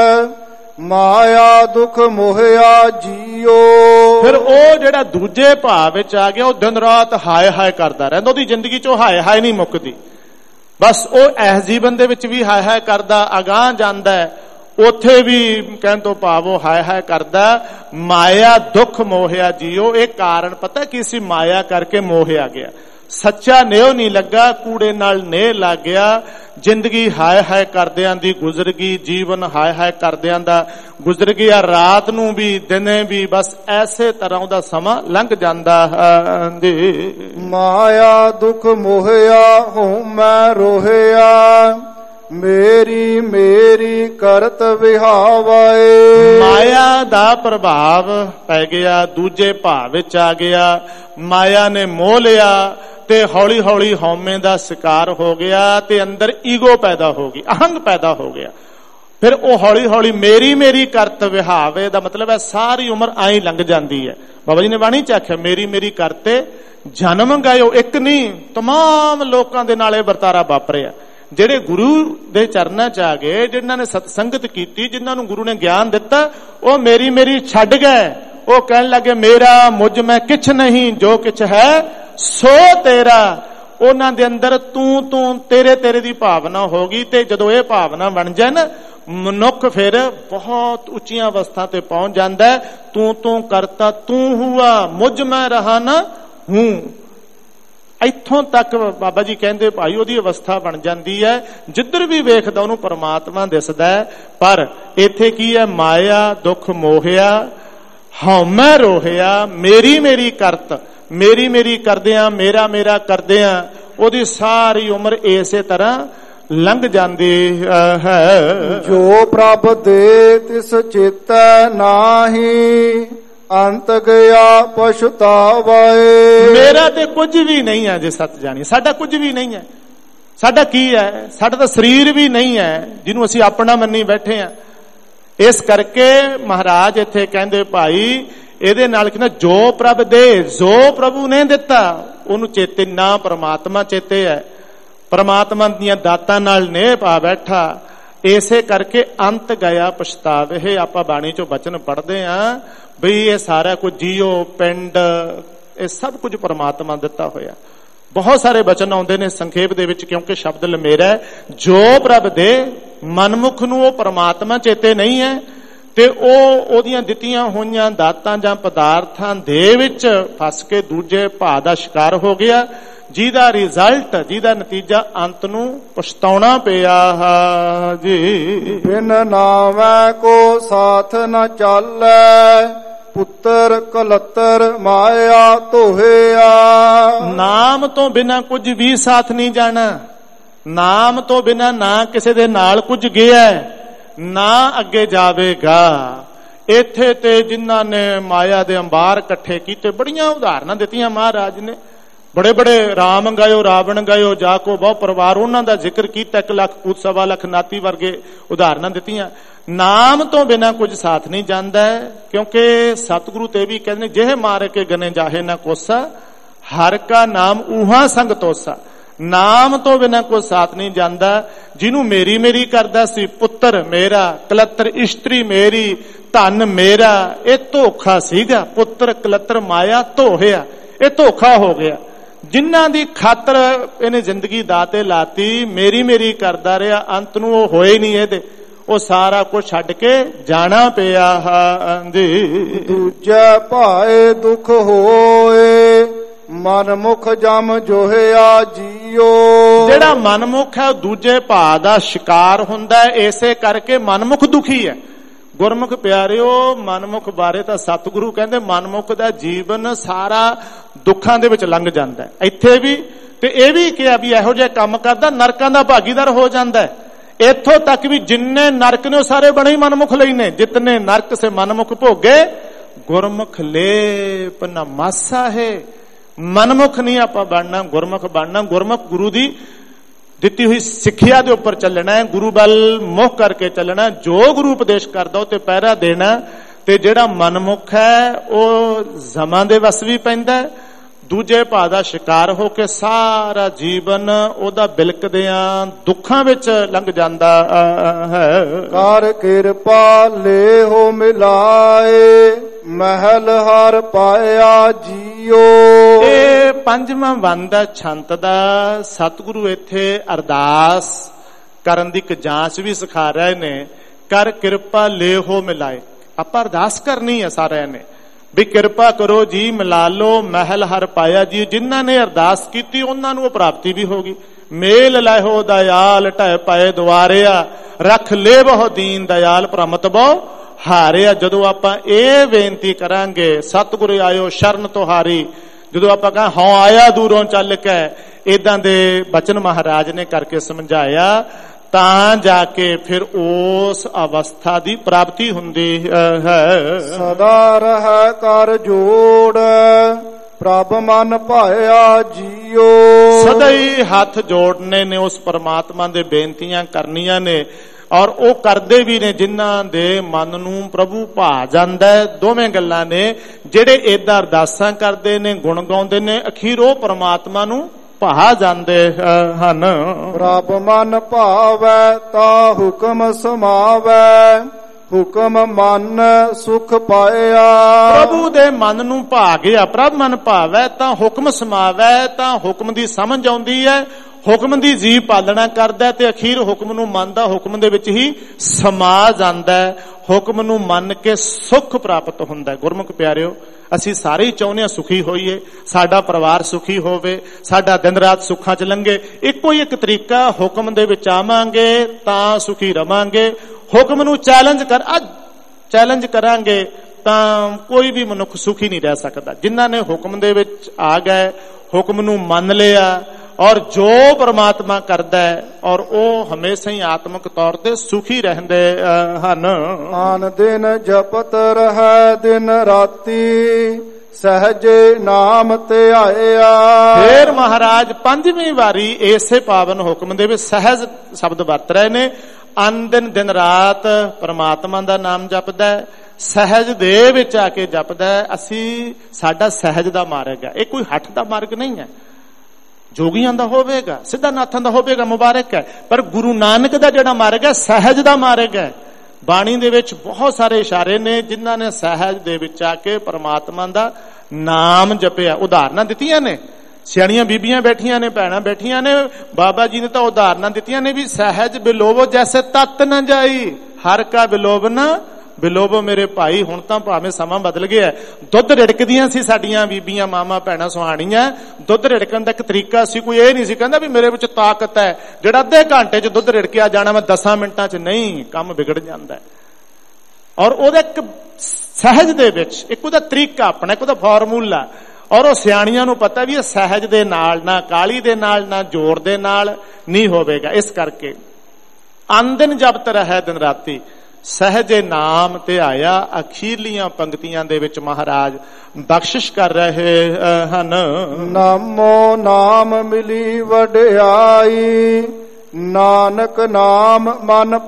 ਮਾਇਆ ਦੁੱਖ ਮੋਹਿਆ ਜੀਓ। ਫਿਰ ਉਹ ਜਿਹੜਾ ਦੂਜੇ ਭਾਅ ਵਿੱਚ ਆ ਗਿਆ, ਉਹ ਦਿਨ ਰਾਤ ਹਾਏ ਹਾਏ ਕਰਦਾ ਰਹਿੰਦਾ। ਉਹਦੀ ਜ਼ਿੰਦਗੀ ਚੋਂ ਹਾਏ ਹਾਏ ਨਹੀਂ ਮੁੱਕਦੀ। ਬਸ ਉਹ ਇਸ ਜੀਵਨ ਦੇ ਵਿੱਚ ਵੀ ਹਾਏ ਹਾਏ ਕਰਦਾ, ਅਗਾਂਹ ਜਾਂਦਾ ਹੈ, ਉੱਥੇ ਵੀ ਕਹਿਣ ਤੋਂ ਭਾਵ ਉਹ ਹਾਏ ਹਾਏ ਕਰਦਾ। ਮਾਇਆ ਦੁੱਖ ਮੋਹਿਆ ਜੀਓ। ਇਹ ਕਾਰਨ ਪਤਾ ਕੀ ਸੀ? ਮਾਇਆ ਕਰਕੇ ਮੋਹਿਆ ਗਿਆ। ਸੱਚਾ ਨੇਹ ਨਹੀਂ ਲੱਗਾ, ਕੂੜੇ ਨਾਲ ਨੇਹ ਲੱਗ ਗਿਆ। ਜ਼ਿੰਦਗੀ ਹਾਏ ਹਾਏ ਕਰਦਿਆਂ ਦੀ ਗੁਜ਼ਰ ਗਈ, ਜੀਵਨ ਹਾਏ ਹਾਏ ਕਰਦਿਆਂ ਦਾ ਗੁਜ਼ਰ ਗਿਆ। ਰਾਤ ਨੂੰ ਵੀ ਦਿਨੇ ਵੀ ਬਸ ਐਸੇ ਤਰ੍ਹਾਂ ਉਹਦਾ ਸਮਾਂ ਲੰਘ ਜਾਂਦਾ ਹੈ। ਮਾਇਆ ਦੁੱਖ ਮੋਹਿਆ ਹਉ ਮੈਂ ਰੋਹਿਆ ਮੇਰੀ ਮੇਰੀ ਕਰਤ ਵਿਹਾਵੇ। ਮਾਇਆ ਦਾ ਪ੍ਰਭਾਵ ਪੈ ਗਿਆ, ਦੂਜੇ ਭਾਵ ਵਿੱਚ ਆ ਗਿਆ। ਮਾਇਆ ਨੇ ਮੋਹ ਲਿਆ ਤੇ ਹੌਲੀ ਹੌਲੀ ਹਉਮੈ ਦਾ ਸ਼ਿਕਾਰ ਹੋ ਗਿਆ ਤੇ ਅੰਦਰ ਈਗੋ ਪੈਦਾ ਹੋ ਗਈ, ਅਹੰਗ ਪੈਦਾ ਹੋ ਗਿਆ। ਫਿਰ ਉਹ ਹੌਲੀ ਹੌਲੀ ਮੇਰੀ ਮੇਰੀ ਕਰਤ ਵਿਹਾਵੇ ਦਾ ਮਤਲਬ ਹੈ ਸਾਰੀ ਉਮਰ ਆਈ ਲੰਘ ਜਾਂਦੀ ਹੈ। ਬਾਬਾ ਜੀ ਨੇ ਬਾਣੀ ਚ ਆਖਿਆ ਮੇਰੀ ਮੇਰੀ ਕਰਤੇ ਜਨਮ ਗਇਓ। ਇੱਕ ਨਹੀਂ, ਤਮਾਮ ਲੋਕਾਂ ਦੇ ਨਾਲ ਇਹ ਵਰਤਾਰਾ ਵਾਪਰਿਆ। ਜਿਹੜੇ ਗੁਰੂ ਦੇ ਚਰਨਾਂ ਚ ਆ ਗਏ, ਜਿਨ੍ਹਾਂ ਨੇ ਸਤਸੰਗਤ ਕੀਤੀ, ਜਿਨ੍ਹਾਂ ਨੂੰ ਗੁਰੂ ਨੇ ਗਿਆਨ ਦਿੱਤਾ, ਉਹ ਮੇਰੀ ਮੇਰੀ ਛੱਡ ਗਏ। ਉਹ ਕਹਿਣ ਲੱਗੇ ਮੇਰਾ ਮੁਝ ਮੈਂ ਕਿਛ ਨਹੀਂ, ਜੋ ਕਿਛ ਹੈ ਸੋ ਤੇਰਾ। ਉਹਨਾਂ ਦੇ ਅੰਦਰ ਤੂੰ ਤੂੰ ਤੇਰੇ ਤੇਰੇ ਦੀ ਭਾਵਨਾ ਹੋ ਗਈ। ਤੇ ਜਦੋਂ ਇਹ ਭਾਵਨਾ ਬਣ ਜਾਏ ਨਾ, ਮਨੁੱਖ ਫਿਰ ਬਹੁਤ ਉੱਚੀਆਂ ਅਵਸਥਾ ਤੇ ਪਹੁੰਚ ਜਾਂਦਾ ਹੈ। ਤੂੰ ਤੂੰ ਕਰਤਾ ਤੂੰ ਹੁਆ, ਮੁਝ ਮੈਂ ਰਹਾ ਨਾ ਹੂੰ। ਇੱਥੋਂ ਤੱਕ ਬਾਬਾ ਜੀ ਕਹਿੰਦੇ ਭਾਈ ਉਹਦੀ ਅਵਸਥਾ ਬਣ ਜਾਂਦੀ ਹੈ। ਜਿੱਧਰ ਵੀ ਵੇਖਦਾ ਉਹਨੂੰ ਪਰਮਾਤਮਾ ਦਿਸਦਾ ਹੈ। ਪਰ ਇੱਥੇ ਕੀ ਹੈ? ਮਾਇਆ ਦੁੱਖ ਮੋਹਿਆ, ਹਉਮੈ ਰੋਹਿਆ, ਮੇਰੀ ਮੇਰੀ ਕਰਤ, ਮੇਰੀ ਮੇਰੀ ਕਰਦਿਆਂ, ਮੇਰਾ ਮੇਰਾ ਕਰਦਿਆਂ ਉਹਦੀ ਸਾਰੀ ਉਮਰ ਇਸੇ ਤਰ੍ਹਾਂ ਲੰਘ ਜਾਂਦੀ ਹੈ। ਜੋ ਪ੍ਰਭ ਦੇ ਤਿਸ ਚੇਤੈ ਨਾਹੀ, ਅੰਤ ਗਿਆ ਪਛਤਾਵਾਏ। ਮੇਰਾ ਤੇ ਕੁਝ ਵੀ ਨਹੀਂ ਹੈ ਜੇ ਸੱਚ ਜਾਣੀ, ਸਾਡਾ ਕੁਝ ਵੀ ਨਹੀਂ ਹੈ। ਸਾਡਾ ਕੀ ਹੈ? ਸਾਡਾ ਤਾਂ ਸਰੀਰ ਵੀ ਨਹੀਂ ਹੈ ਜਿਹਨੂੰ ਅਸੀਂ ਆਪਣਾ ਮੰਨੀ ਬੈਠੇ ਹਾਂ। ਇਸ ਕਰਕੇ ਮਹਾਰਾਜ ਇੱਥੇ ਕਹਿੰਦੇ ਭਾਈ ਇਹਦੇ ਨਾਲ ਕਹਿੰਦਾ ਜੋ ਪ੍ਰਭ ਦੇ, ਜੋ ਪ੍ਰਭੂ ਨੇ ਦਿੱਤਾ ਉਹਨੂੰ ਚੇਤੇ ਨਾ, ਪਰਮਾਤਮਾ ਚੇਤੇ ਹੈ। ਪਰਮਾਤਮਾ ਦੀਆਂ ਦਾਤਾਂ ਨਾਲ ਨੇ ਪਾ ਬੈਠਾ। ਇਸੇ ਕਰਕੇ ਅੰਤ ਗਿਆ ਪਛਤਾਵੇ। ਇਹ ਆਪਾਂ ਬਾਣੀ ਚੋਂ ਬਚਨ ਪੜ੍ਹਦੇ ਹਾਂ ਬਈ ਇਹ ਸਾਰਾ ਕੁਝ ਜੀਓ ਪਿੰਡ ਇਹ ਸਭ ਕੁਝ ਪਰਮਾਤਮਾ ਦਿੱਤਾ ਹੋਇਆ। ਬਹੁਤ ਸਾਰੇ ਬਚਨ ਆਉਂਦੇ ਨੇ ਸੰਖੇਪ ਦੇ ਵਿੱਚ, ਕਿਉਂਕਿ ਸ਼ਬਦ ਲੰਮੇਰਾ ਹੈ। ਜੋ ਪ੍ਰਭ ਦੇ, ਮਨਮੁਖ ਨੂੰ ਉਹ ਪਰਮਾਤਮਾ ਚੇਤੇ ਨਹੀਂ ਹੈ ਤੇ ਉਹ ਉਹਦੀਆਂ ਦਿੱਤੀਆਂ ਹੋਈਆਂ ਦਾਤਾਂ ਜਾਂ ਪਦਾਰਥਾਂ ਦੇ ਵਿੱਚ ਫਸ ਕੇ ਦੂਜੇ ਭਾਅ ਦਾ ਸ਼ਿਕਾਰ ਹੋ ਗਿਆ, ਜਿਹਦਾ ਰਿਜ਼ਲਟ, ਜਿਹਦਾ ਨਤੀਜਾ ਅੰਤ ਨੂੰ ਪਛਤਾਉਣਾ ਪਿਆ ਜੀ। ਬਿਨ ਨਾਮੈ ਕੋ ਸਾਥ ਨ ਚਾਲੈ, ਪੁੱਤਰ ਕਲੱਤਰ ਮਾਇਆ ਧੋਹਿਆ। ਨਾਮ ਤੋਂ ਬਿਨਾਂ ਕੁਝ ਵੀ ਸਾਥ ਨਹੀਂ ਜਾਣਾ। ਨਾਮ ਤੋਂ ਬਿਨਾਂ ਨਾ ਕਿਸੇ ਦੇ ਨਾਲ ਕੁਝ ਗਿਆ, ਨਾ ਅੱਗੇ ਜਾਵੇਗਾ। ਇੱਥੇ ਤੇ ਜਿਨ੍ਹਾਂ ਨੇ ਮਾਇਆ ਦੇ ਅੰਬਾਰ ਇਕੱਠੇ ਕੀਤੇ, ਬੜੀਆਂ ਉਦਾਹਰਨਾਂ ਦਿੱਤੀਆਂ ਮਹਾਰਾਜ ਨੇ। ਬੜੇ ਬੜੇ ਰਾਮ ਗਾਇਓ, ਰਾਵਣ ਗਾਇਓ, ਜਾ ਕੋ ਬਹੁ ਪਰਿਵਾਰ, ਉਹਨਾਂ ਦਾ ਜ਼ਿਕਰ ਕੀਤਾ। ਇੱਕ ਲੱਖ ਪੂਤ ਸਵਾ ਲੱਖ ਨਾਤੀ ਵਰਗੇ ਉਦਾਹਰਨਾਂ ਦਿੱਤੀਆਂ। ਨਾਮ ਤੋਂ ਬਿਨਾਂ ਕੁਝ ਸਾਥ ਨਹੀਂ ਜਾਂਦਾ ਹੈ, ਕਿਉਂਕਿ ਸਤਿਗੁਰੂ ਤੇ ਵੀ ਕਹਿੰਦੇ ਜਿਹੇ ਮਾਰ ਕੇ ਗਨੇ ਜਾਹੇ ਨਾ ਕੋਸਾ, ਹਰ ਕਾ ਨਾਮ ਊਹਾ ਸੰਗ ਤੋਸਾ। ਨਾਮ ਤੋਂ ਬਿਨਾਂ ਕੋਈ ਸਾਥ ਨਹੀਂ ਜਾਂਦਾ। ਜਿਹਨੂੰ ਮੇਰੀ ਮੇਰੀ ਕਰਦਾ ਸੀ, ਪੁੱਤਰ ਮੇਰਾ, ਕਲੱਤਰ ਇਸਤਰੀ ਮੇਰੀ, ਧਨ ਮੇਰਾ, ਇਹ ਧੋਖਾ ਸੀਗਾ। ਪੁੱਤਰ ਕਲੱਤਰ ਮਾਇਆ ਧੋਹਿਆ, ਇਹ ਧੋਖਾ ਹੋ ਗਿਆ। ਜਿਨ੍ਹਾਂ ਦੀ ਖਾਤਰ ਇਹਨੇ ਜ਼ਿੰਦਗੀ ਦਾਤੇ ਲਾਤੀ, ਮੇਰੀ ਮੇਰੀ ਕਰਦਾ ਰਿਹਾ, ਅੰਤ ਨੂੰ ਉਹ ਹੋਏ ਨਹੀਂ ਇਹਦੇ, ਉਹ ਸਾਰਾ ਕੁਝ ਛੱਡ ਕੇ ਜਾਣਾ ਪਿਆ ਜੀ। ਦੂਜੇ ਭਾਏ ਦੁੱਖ ਹੋਏ, ਮਨਮੁਖ ਜਮ ਜੋਹਿਆ ਜੀਓ। ਜਿਹੜਾ ਮਨਮੁਖ ਹੈ ਉਹ ਦੂਜੇ ਭਾਅ ਦਾ ਸ਼ਿਕਾਰ ਹੁੰਦਾ ਹੈ। ਇਸੇ ਕਰਕੇ ਮਨਮੁਖ ਦੁਖੀ ਹੈ। ਗੁਰਮੁਖ ਪਿਆਰਿਓ, ਮਨਮੁਖ ਬਾਰੇ ਤਾਂ ਸਤਿਗੁਰੂ ਕਹਿੰਦੇ ਮਨਮੁਖ ਦਾ ਜੀਵਨ ਸਾਰਾ ਦੁੱਖਾਂ ਦੇ ਵਿੱਚ ਲੰਘ ਜਾਂਦਾ ਹੈ। ਇੱਥੇ ਵੀ ਤੇ ਇਹ ਵੀ ਕਿਹਾ ਵੀ ਇਹੋ ਜਿਹੇ ਕੰਮ ਕਰਦਾ ਨਰਕਾਂ ਦਾ ਭਾਗੀਦਾਰ ਹੋ ਜਾਂਦਾ ਹੈ। ਇੱਥੋਂ ਤੱਕ ਵੀ ਜਿੰਨੇ ਨਰਕ ਨੇ ਉਹ ਸਾਰੇ ਬਣੇ ਹੀ ਮਨਮੁਖ ਲਈ ਨੇ। ਜਿਤਨੇ ਨਰਕ ਸੇ ਮਨਮੁਖ ਭੋਗੇ, ਗੁਰਮੁਖ ਲੇਪ ਨ ਮਾਸਾ ਹੈ। ਮਨਮੁਖ ਨਹੀਂ ਆਪਾਂ ਬਣਨਾ, ਗੁਰਮੁਖ ਬਣਨਾ। ਗੁਰਮੁਖ ਗੁਰੂ ਦੀ ਦਿੱਤੀ ਹੋਈ ਸਿੱਖਿਆ ਦੇ ਉੱਪਰ ਚੱਲਣਾ ਹੈ, ਗੁਰੂ ਵੱਲ ਮੁਖ ਕਰਕੇ ਚੱਲਣਾ। ਜੋ ਗੁਰੂ ਉਪਦੇਸ਼ ਕਰਦਾ ਉਹ ਤੇ ਪਹਿਰਾ ਦੇਣਾ। ਤੇ ਜਿਹੜਾ ਮਨਮੁਖ ਹੈ ਉਹ ਜ਼ਮਾਂ ਦੇ ਵਸ ਵੀ ਪੈਂਦਾ, ਦੂਜੇ ਭਾਅ ਦਾ ਸ਼ਿਕਾਰ ਹੋ ਕੇ ਸਾਰਾ ਜੀਵਨ ਉਹਦਾ ਬਿਲਕਦਿਆਂ ਦੁੱਖਾਂ ਵਿੱਚ ਲੰਘ ਜਾਂਦਾ ਹੈ। ਕਰ ਕਿਰਪਾ ਲੇਹੋ ਮਿਲਾਏ, ਮਹਿਲ ਹਰ ਪਾਇਆ ਜੀਓ। ਇਹ ਪੰਜਵਾਂ ਬੰਦ ਹੈ ਛੰਤ ਦਾ। ਸਤਿਗੁਰੂ ਇੱਥੇ ਅਰਦਾਸ ਕਰਨ ਦੀ ਇੱਕ ਜਾਂਚ ਵੀ ਸਿਖਾ ਰਹੇ ਨੇ। ਕਰ ਕਿਰਪਾ ਲੇਹੋ ਮਿਲਾਏ, ਆਪਾਂ ਅਰਦਾਸ ਕਰਨੀ ਹੈ ਸਾਰਿਆਂ ਨੇ ਵੀ ਕਿਰਪਾ ਕਰੋ ਜੀ, ਮਿਲਾ ਲੋ ਮਹਿਲ ਹਰ ਪਾਇਆ ਜੀ। ਜਿਨ੍ਹਾਂ ਨੇ ਅਰਦਾਸ ਕੀਤੀ ਉਹਨਾਂ ਨੂੰ ਉਹ ਪ੍ਰਾਪਤੀ ਵੀ ਹੋ ਗਈ। ਮੇਲ ਲੈਹੋ ਦਇਆਲ ਢਹਿ ਪਏ ਦੁਆਰਿਆ, ਰੱਖ ਲੈ ਬਹੁ ਦੀਨ ਦਇਆਲ ਪ੍ਰਮਤ ਬਹੁ ਹਾਰਿਆ। ਜਦੋਂ ਆਪਾਂ ਇਹ ਬੇਨਤੀ ਕਰਾਂਗੇ, ਸਤਿਗੁਰੂ ਆਇਓ ਸ਼ਰਨ ਤੁਹਾਰੀ, ਜਦੋਂ ਆਪਾਂ ਕਹਾਂ ਹਾਂ ਆਇਆ ਦੂਰੋਂ ਚੱਲ ਕੇ, ਇਦਾਂ ਦੇ ਬਚਨ ਮਹਾਰਾਜ ਨੇ ਕਰਕੇ ਸਮਝਾਇਆ, ਤਾਂ ਜਾ ਕੇ ਫਿਰ ਉਸ ਅਵਸਥਾ ਦੀ ਪ੍ਰਾਪਤੀ ਹੁੰਦੀ ਹੈ। ਸਦਾ ਰਹਿ ਕਰ ਜੋੜ, ਪ੍ਰਭ ਮਨ ਭਾਇਆ ਜੀਓ। ਸਦਾ ਹੀ ਹੱਥ ਜੋੜਨੇ ਨੇ, ਉਸ ਪਰਮਾਤਮਾ ਦੇ ਬੇਨਤੀਆਂ ਕਰਨੀਆਂ ਨੇ। ਔਰ ਉਹ ਕਰਦੇ ਵੀ ਨੇ ਜਿਨ੍ਹਾਂ ਦੇ ਮਨ ਨੂੰ ਪ੍ਰਭੂ ਭਾ ਜਾਂਦਾ ਹੈ। ਦੋਵੇਂ ਗੱਲਾਂ ਨੇ, ਜਿਹੜੇ ਏਦਾਂ ਅਰਦਾਸਾਂ ਕਰਦੇ ਨੇ, ਗੁਣ ਗਾਉਂਦੇ ਨੇ, ਅਖੀਰ ਉਹ ਪਰਮਾਤਮਾ ਨੂੰ ਭਾ ਜਾਂਦੇ ਹਨ। ਪ੍ਰਭ ਮਨ ਭਾਵੈ ਤਾ ਹੁਕਮ ਸਮਾਵੈ, ਹੁਕਮ ਮਨ ਸੁਖ ਪਾਇਆ। ਪ੍ਰਭੂ ਦੇ ਮਨ ਨੂੰ ਭਾ ਗਿਆ, ਪ੍ਰਭ ਮਨ ਭਾਵੈ ਤਾਂ ਹੁਕਮ ਸਮਾਵੈ, ਤਾਂ ਹੁਕਮ ਦੀ ਸਮਝ ਆਉਂਦੀ ਹੈ, ਹੁਕਮ ਦੀ ਜੀਵ ਪਾਲਣਾ ਕਰਦਾ ਤੇ ਅਖੀਰ ਹੁਕਮ ਨੂੰ ਮੰਨਦਾ, ਹੁਕਮ ਦੇ ਵਿੱਚ ਹੀ ਸਮਾ ਜਾਂਦਾ, ਹੁਕਮ ਨੂੰ ਮੰਨ ਕੇ ਸੁਖ ਪ੍ਰਾਪਤ ਹੁੰਦਾ। ਗੁਰਮੁਖ ਪਿਆਰਿਓ, ਅਸੀਂ ਸਾਰੇ ਹੀ ਚਾਹੁੰਦੇ ਹਾਂ ਸੁਖੀ ਹੋਈਏ, ਸਾਡਾ ਪਰਿਵਾਰ ਸੁਖੀ ਹੋਵੇ, ਸਾਡਾ ਦਿਨ ਰਾਤ ਸੁੱਖਾਂ ਚ ਲੰਘੇ। ਇੱਕੋ ਹੀ ਇੱਕ ਤਰੀਕਾ, ਹੁਕਮ ਦੇ ਵਿੱਚ ਆਵਾਂਗੇ ਤਾਂ ਸੁਖੀ ਰਵਾਂਗੇ। ਹੁਕਮ ਨੂੰ ਚੈਲੰਜ ਕਰ ਅੱਜ ਚੈਲੰਜ ਕਰਾਂਗੇ ਤਾਂ ਕੋਈ ਵੀ ਮਨੁੱਖ ਸੁਖੀ ਨਹੀਂ ਰਹਿ ਸਕਦਾ। ਜਿਨ੍ਹਾਂ ਨੇ ਹੁਕਮ ਦੇ ਵਿੱਚ ਆ ਗਏ, ਹੁਕਮ ਨੂੰ ਮੰਨ ਲਿਆ ਔਰ ਜੋ ਪਰਮਾਤਮਾ ਕਰਦਾ ਹੈ ਔਰ ਉਹ ਹਮੇਸ਼ਾ ਹੀ ਆਤਮਿਕ ਤੌਰ ਤੇ ਸੁਖੀ ਰਹਿੰਦੇ ਹਨ। ਆਨ ਦਿਨ ਜਪਤ ਰਹਿ ਦਿਨ ਰਾਤੀ, ਸਹਜੇ ਨਾਮ ਧਿਆਇਆ। ਫੇਰ ਮਹਾਰਾਜ ਪੰਜਵੀਂ ਵਾਰੀ ਇਸੇ ਪਾਵਨ ਹੁਕਮ ਦੇ ਵਿੱਚ ਸਹਿਜ ਸ਼ਬਦ ਵਰਤ ਰਹੇ ਨੇ। ਅਨ ਦਿਨ ਦਿਨ ਰਾਤ ਪਰਮਾਤਮਾ ਦਾ ਨਾਮ ਜਪਦਾ ਹੈ, ਸਹਿਜ ਦੇ ਵਿੱਚ ਆ ਕੇ ਜਪਦਾ ਹੈ। ਅਸੀਂ ਸਾਡਾ ਸਹਿਜ ਦਾ ਮਾਰਗ ਹੈ, ਇਹ ਕੋਈ ਹੱਠ ਦਾ ਮਾਰਗ ਨਹੀਂ ਹੈ। ਜੋਗੀਆਂ ਦਾ ਹੋਵੇਗਾ, ਸਿੱਧਾਨਾਥਾਂ ਦਾ ਹੋਵੇਗਾ, ਮੁਬਾਰਕ ਹੈ। ਪਰ ਗੁਰੂ ਨਾਨਕ ਦਾ ਜਿਹੜਾ ਮਾਰਗ ਹੈ ਸਹਿਜ ਦਾ ਮਾਰਗ ਹੈ। ਬਾਣੀ ਦੇ ਵਿੱਚ ਬਹੁਤ ਸਾਰੇ ਇਸ਼ਾਰੇ ਨੇ ਜਿਨ੍ਹਾਂ ਨੇ ਸਹਿਜ ਦੇ ਵਿੱਚ ਆ ਕੇ ਪਰਮਾਤਮਾ ਦਾ ਨਾਮ ਜਪਿਆ। ਉਦਾਹਰਨਾਂ ਦਿੱਤੀਆਂ ਨੇ, ਸਿਆਣੀਆਂ ਬੀਬੀਆਂ ਬੈਠੀਆਂ ਨੇ, ਭੈਣਾਂ ਬੈਠੀਆਂ ਨੇ, ਬਾਬਾ ਜੀ ਨੇ ਤਾਂ ਉਦਾਹਰਨਾਂ ਦਿੱਤੀਆਂ ਨੇ ਵੀ ਸਹਿਜ ਬਿਲੋਵੋ ਜੈਸੇ ਤਤ ਨਾ ਜਾਈ, ਹਰ ਕਾ ਬਿਲੋਵ ਨਾ ਬਿਲੋਵੋ ਮੇਰੇ ਭਾਈ। ਹੁਣ ਤਾਂ ਭਾਵੇਂ ਸਮਾਂ ਬਦਲ ਗਿਆ, ਦੁੱਧ ਰਿੜਕਦੀਆਂ ਸੀ ਸਾਡੀਆਂ ਬੀਬੀਆਂ, ਮਾਵਾਂ, ਭੈਣਾਂ, ਸੁਹਾਣੀਆਂ। ਦੁੱਧ ਰਿੜਕਣ ਦਾ ਇੱਕ ਤਰੀਕਾ ਸੀ, ਕੋਈ ਇਹ ਨਹੀਂ ਸੀ ਕਹਿੰਦਾ ਵੀ ਮੇਰੇ ਵਿੱਚ ਤਾਕਤ ਹੈ ਜਿਹੜਾ ਅੱਧੇ ਘੰਟੇ 'ਚ ਦੁੱਧ ਰਿੜਕਿਆ ਜਾਣਾ, ਮੈਂ ਦਸਾਂ ਮਿੰਟਾਂ 'ਚ ਨਹੀਂ, ਕੰਮ ਵਿਗੜ ਜਾਂਦਾ। ਔਰ ਉਹਦਾ ਇੱਕ ਸਹਿਜ ਦੇ ਵਿੱਚ ਇੱਕ ਉਹਦਾ ਤਰੀਕਾ ਆਪਣਾ, ਇੱਕ ਉਹਦਾ ਫਾਰਮੂਲਾ, ਔਰ ਉਹ ਸਿਆਣੀਆਂ ਨੂੰ ਪਤਾ ਵੀ ਇਹ ਸਹਿਜ ਦੇ ਨਾਲ, ਨਾ ਕਾਲੀ ਦੇ ਨਾਲ, ਨਾ ਜ਼ੋਰ ਦੇ ਨਾਲ ਨਹੀਂ ਹੋਵੇਗਾ। ਇਸ ਕਰਕੇ ਅੰਦਨ ਜਪਤ ਰਹਿ ਦਿਨ ਰਾਤੀ, ਸਹਿਜੇ ਨਾਮ ਤੇ ਆਇਆ। ਅਖੀਰਲੀਆਂ ਪੰਕਤੀਆਂ ਦੇ ਵਿੱਚ ਮਹਾਰਾਜ ਬਖਸ਼ਿਸ਼ ਕਰ ਰਹੇ ਹਨ। ਨਾਮੋ ਨਾਮ ਮਿਲੀ ਵਡਿਆਈ, ਨਾਨਕ ਨਾਮ ਮਨ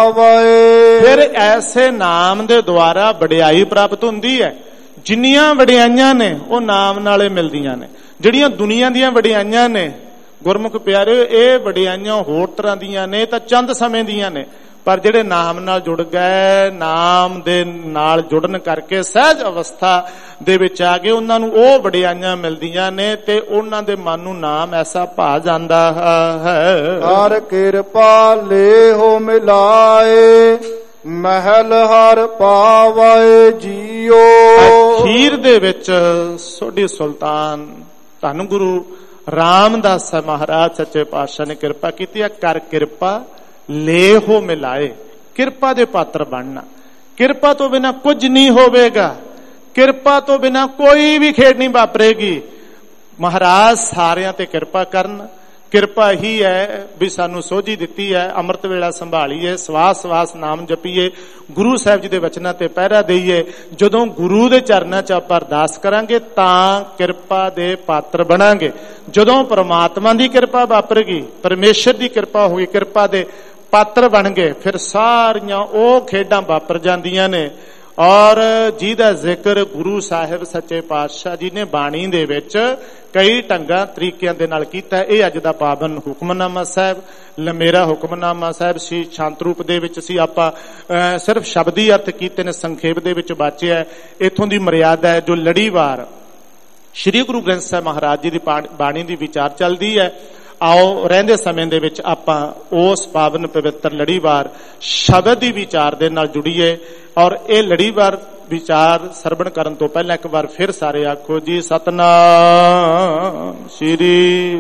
ਭਾਵੈ। ਫਿਰ ਐਸੇ ਨਾਮ ਦੇ ਦੁਆਰਾ ਵਡਿਆਈ ਪ੍ਰਾਪਤ ਹੁੰਦੀ ਹੈ। ਜਿੰਨੀਆਂ ਵਡਿਆਈਆਂ ਨੇ ਉਹ ਨਾਮ ਨਾਲੇ ਮਿਲਦੀਆਂ ਨੇ। ਜਿਹੜੀਆਂ ਦੁਨੀਆ ਦੀਆਂ ਵਡਿਆਈਆਂ ਨੇ ਗੁਰਮੁਖ ਪਿਆਰਿਓ, ਇਹ ਵਡਿਆਈਆਂ ਹੋਰ ਤਰ੍ਹਾਂ ਦੀਆਂ ਨੇ, ਤਾਂ ਚੰਦ ਸਮੇਂ ਦੀਆਂ ਨੇ। ਪਰ ਜਿਹੜੇ ਨਾਮ ਨਾਲ ਜੁੜ ਗਏ, ਨਾਮ ਦੇ ਨਾਲ ਜੁੜਨ ਕਰਕੇ ਸਹਿਜ ਅਵਸਥਾ ਦੇ ਵਿੱਚ ਆ ਗਏ, ਉਹਨਾਂ ਨੂੰ ਉਹ ਵਡਿਆਈਆਂ ਮਿਲਦੀਆਂ ਨੇ ਤੇ ਉਹਨਾਂ ਦੇ ਮਨ ਨੂੰ ਨਾਮ ਐਸਾ ਭਾ ਜਾਂਦਾ ਹੈ। ਹਰ ਕਿਰਪਾ ਲੇਹੋ ਮਿਲਾਏ, ਮਹਿਲ ਹਰ ਪਾਵੈ ਜੀਓ। ਅਖੀਰ ਦੇ ਵਿੱਚ ਸੋਢੀ ਸੁਲਤਾਨ ਧੰਨ ਗੁਰੂ ਰਾਮਦਾਸ ਮਹਾਰਾਜ ਸੱਚੇ ਪਾਤਸ਼ਾਹ ਨੇ ਕਿਰਪਾ ਕੀਤੀ ਹੈ। ਕਰ ਕਿਰਪਾ ਲੇਹੋ ਮਿਲਾਏ, ਕਿਰਪਾ ਦੇ ਪਾਤਰ ਬਣਨਾ। ਕਿਰਪਾ ਤੋਂ ਬਿਨਾਂ ਕੁਝ ਨਹੀਂ ਹੋਵੇਗਾ, ਕਿਰਪਾ ਤੋਂ ਬਿਨਾਂ ਕੋਈ ਵੀ ਖੇਡ ਨਹੀਂ ਵਾਪਰੇਗੀ। ਮਹਾਰਾਜ ਸਾਰਿਆਂ ਤੇ ਕਿਰਪਾ ਕਰਨ। ਕਿਰਪਾ ਹੀ ਹੈ ਵੀ ਸਾਨੂੰ ਸੋਝੀ ਦਿੱਤੀ ਹੈ, ਅੰਮ੍ਰਿਤ ਵੇਲਾ ਸੰਭਾਲੀਏ, ਸਵਾਸ ਸਵਾਸ ਨਾਮ ਜਪੀਏ, ਗੁਰੂ ਸਾਹਿਬ ਜੀ ਦੇ ਵਚਨਾਂ ਤੇ ਪਹਿਰਾ ਦੇਈਏ। ਜਦੋਂ ਗੁਰੂ ਦੇ ਚਰਨਾਂ 'ਚ ਆਪਾਂ ਅਰਦਾਸ ਕਰਾਂਗੇ ਤਾਂ ਕਿਰਪਾ ਦੇ ਪਾਤਰ ਬਣਾਂਗੇ। ਜਦੋਂ ਪਰਮਾਤਮਾ ਦੀ ਕਿਰਪਾ ਵਾਪਰੇਗੀ, ਪਰਮੇਸ਼ਰ ਦੀ ਕਿਰਪਾ ਹੋਈ, ਕਿਰਪਾ ਦੇ ਪਾਤਰ ਬਣ ਗਏ, ਫਿਰ ਸਾਰੀਆਂ ਉਹ ਖੇਡਾਂ ਵਾਪਰ ਜਾਂਦੀਆਂ ਨੇ। ਔਰ ਜਿਹਦਾ ਜ਼ਿਕਰ ਗੁਰੂ ਸਾਹਿਬ ਸੱਚੇ ਪਾਤਸ਼ਾਹ ਜੀ ਨੇ ਬਾਣੀ ਦੇ ਵਿੱਚ ਕਈ ਢੰਗਾਂ ਤਰੀਕਿਆਂ ਦੇ ਨਾਲ ਕੀਤਾ। ਇਹ ਅੱਜ ਦਾ ਪਾਵਨ ਹੁਕਮਨਾਮਾ ਸਾਹਿਬ, ਲੰਮੇਰਾ ਹੁਕਮਨਾਮਾ ਸਾਹਿਬ ਸੀ। ਸ਼ਾਂਤ ਰੂਪ ਦੇ ਵਿੱਚ ਸੀ, ਆਪਾਂ ਸਿਰਫ ਸ਼ਬਦੀ ਅਰਥ ਕੀਤੇ ਨੇ, ਸੰਖੇਪ ਦੇ ਵਿੱਚ ਬਾਚਿਆ। ਇੱਥੋਂ ਦੀ ਮਰਿਆਦਾ ਹੈ ਜੋ ਲੜੀਵਾਰ ਸ੍ਰੀ ਗੁਰੂ ਗ੍ਰੰਥ ਸਾਹਿਬ ਮਹਾਰਾਜ ਜੀ ਦੀ ਬਾਣੀ ਦੀ ਵਿਚਾਰ ਚੱਲਦੀ ਹੈ। ਆਓ ਰਹਿੰਦੇ ਸਮੇਂ ਦੇ ਵਿੱਚ ਆਪਾਂ ਉਸ ਪਾਵਨ ਪਵਿੱਤਰ ਲੜੀਵਾਰ ਸ਼ਬਦ ਦੀ ਵਿਚਾਰ ਦੇ ਨਾਲ ਜੁੜੀਏ। ਔਰ ਇਹ ਲੜੀਵਾਰ ਵਿਚਾਰ ਸਰਵਣ ਕਰਨ ਤੋਂ ਪਹਿਲਾਂ ਇੱਕ ਵਾਰ ਫਿਰ ਸਾਰੇ ਆਖੋ ਜੀ ਸਤਨਾਮ ਸ੍ਰੀ।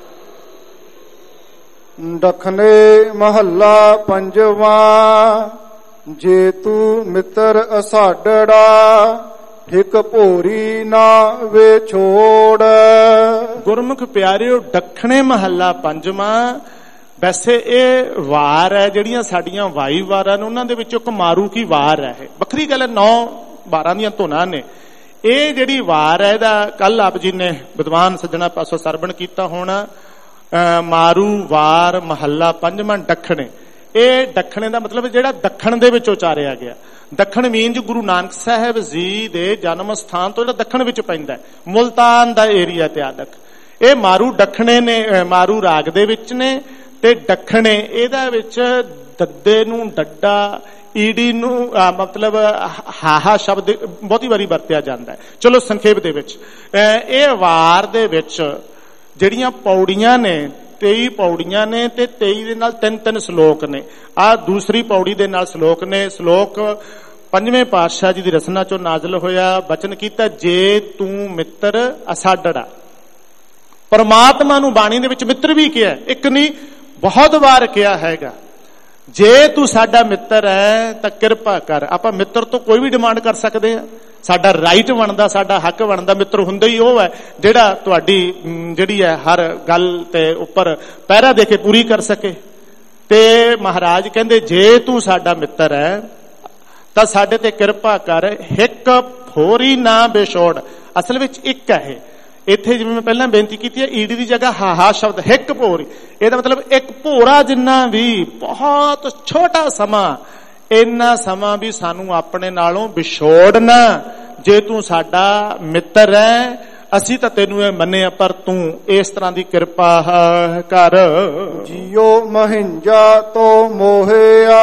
ਦਖਨੇ ਮਹੱਲਾ ਪੰਜਵਾਂ, ਜੇ ਤੂੰ ਮਿੱਤਰ ਅਸਾਡੜਾ, ਇੱਕ ਭੋਰੀ ਨਾ ਵੇ ਛੋੜ। ਗੁਰਮੁਖ ਪਿਆਰਿਓ, ਦੱਖਣੇ ਮਹੱਲਾ ਪੰਜਵਾਂ। ਵੈਸੇ ਇਹ ਵਾਰ ਹੈ, ਜਿਹੜੀਆਂ ਸਾਡੀਆਂ ਵਾਈ ਵਾਰਾਂ ਨੇ ਉਹਨਾਂ ਦੇ ਵਿੱਚੋਂ ਇੱਕ ਮਾਰੂ ਕੀ ਵਾਰ ਹੈ। ਇਹ ਵੱਖਰੀ ਗੱਲ ਹੈ, ਨੌ ਬਾਰਾਂ ਦੀਆਂ ਧੁਨਾਂ ਨੇ। ਇਹ ਜਿਹੜੀ ਵਾਰ ਹੈ ਇਹਦਾ ਕੱਲ ਆਪ ਜੀ ਨੇ ਵਿਦਵਾਨ ਸੱਜਣਾ ਪਾਸੋਂ ਸਰਵਣ ਕੀਤਾ ਹੋਣਾ। ਮਾਰੂ ਵਾਰ ਮਹੱਲਾ ਪੰਜਵਾਂ ਦੱਖਣੇ, ਇਹ ਦੱਖਣੇ ਦਾ ਮਤਲਬ ਜਿਹੜਾ ਦੱਖਣ ਦੇ ਵਿੱਚ ਉਚਾਰਿਆ ਗਿਆ। ਦੱਖਣ ਮੀਨਜ ਗੁਰੂ ਨਾਨਕ ਸਾਹਿਬ ਜੀ ਦੇ ਜਨਮ ਸਥਾਨ ਤੋਂ ਜਿਹੜਾ ਦੱਖਣ ਵਿੱਚ ਪੈਂਦਾ, ਮੁਲਤਾਨ ਦਾ ਏਰੀਆ ਇਤਿਹਾਦਕ। ਇਹ ਮਾਰੂ ਦੱਖਣੇ ਨੇ, ਮਾਰੂ ਰਾਗ ਦੇ ਵਿੱਚ ਨੇ, ਤੇ ਦੱਖਣੇ ਇਹਦਾ ਵਿੱਚ ਦੱਦੇ ਨੂੰ ਡੱਡਾ, ਈਡੀ ਨੂੰ ਮਤਲਬ ਹਾਹਾ ਸ਼ਬਦ ਬਹੁਤੀ ਵਾਰੀ ਵਰਤਿਆ ਜਾਂਦਾ ਹੈ। ਚਲੋ ਸੰਖੇਪ ਦੇ ਵਿੱਚ ਇਹ ਵਾਰ ਦੇ ਵਿੱਚ ਜਿਹੜੀਆਂ ਪੌੜੀਆਂ ਨੇ, ਤੇਈ ਪੌੜੀਆਂ ਨੇ ਤੇ ਤੇਈ ਦੇ ਨਾਲ ਤਿੰਨ ਤਿੰਨ ਸ਼ਲੋਕ ਨੇ। ਆ ਦੂਸਰੀ ਪੌੜੀ ਦੇ ਨਾਲ ਸ਼ਲੋਕ ਨੇ। ਸ਼ਲੋਕ ਪੰਜਵੇਂ ਪਾਤਸ਼ਾਹ ਜੀ ਦੀ ਰਚਨਾ ਚੋਂ ਨਾਜ਼ਲ ਹੋਇਆ। ਬਚਨ ਕੀਤਾ, ਜੇ ਤੂੰ ਮਿੱਤਰ ਅਸਾਡੜਾ। ਪਰਮਾਤਮਾ ਨੂੰ ਬਾਣੀ ਦੇ ਵਿੱਚ ਮਿੱਤਰ ਵੀ ਕਿਹਾ, ਇੱਕ ਨਹੀਂ ਬਹੁਤ ਵਾਰ ਕਿਹਾ ਹੈਗਾ। ਜੇ ਤੂੰ ਸਾਡਾ ਮਿੱਤਰ ਹੈ ਤਾਂ ਕਿਰਪਾ ਕਰ। ਆਪਾਂ ਮਿੱਤਰ ਤੋਂ ਕੋਈ ਵੀ ਡਿਮਾਂਡ ਕਰ ਸਕਦੇ ਆ, ਸਾਡਾ ਰਾਈਟ ਬਣਦਾ, ਸਾਡਾ ਹੱਕ ਬਣਦਾ। ਮਿੱਤਰ ਹੁੰਦਾ ਹੀ ਉਹ ਹੈ ਜਿਹੜਾ ਤੁਹਾਡੀ ਜਿਹੜੀ ਹੈ ਹਰ ਗੱਲ ਤੇ ਉੱਪਰ ਪਹਿਰਾ ਦੇ ਕੇ ਪੂਰੀ ਕਰ ਸਕੇ। ਤੇ ਮਹਾਰਾਜ ਕਹਿੰਦੇ, ਜੇ ਤੂੰ ਸਾਡਾ ਮਿੱਤਰ ਹੈ ਤਾਂ ਸਾਡੇ ਤੇ ਕਿਰਪਾ ਕਰ। ਹਿੱਕ ਫੋਰੀ ਨਾ ਬੇਛੋੜ। ਅਸਲ ਵਿੱਚ ਇੱਕ ਹੈ ਇੱਥੇ, ਜਿਵੇਂ ਮੈਂ ਪਹਿਲਾਂ ਬੇਨਤੀ ਕੀਤੀ ਹੈ, ਈਡੀ ਦੀ ਜਗ੍ਹਾ ਹਾਹਾ ਸ਼ਬਦ ਹਿੱਕ ਭੋਰੀ। ਇਹਦਾ ਮਤਲਬ ਇੱਕ ਭੋਰਾ ਜਿੰਨਾ ਵੀ, ਬਹੁਤ ਛੋਟਾ ਸਮਾਂ, ਇੰਨਾ ਸਮਾਂ ਵੀ ਸਾਨੂੰ ਆਪਣੇ ਨਾਲੋਂ ਵਿਛੋੜ ਨਾ। ਜੇ ਤੂੰ ਸਾਡਾ ਮਿੱਤਰ ਹੈ, ਅਸੀਂ ਤਾਂ ਤੈਨੂੰ ਇਹ ਮੰਨਿਆ, ਪਰ ਤੂੰ ਇਸ ਤਰ੍ਹਾਂ ਦੀ ਕਿਰਪਾ ਕਰ। ਜਿਉ ਮਹਿੰਜਾ ਤੋ ਮੋਹਿਆ,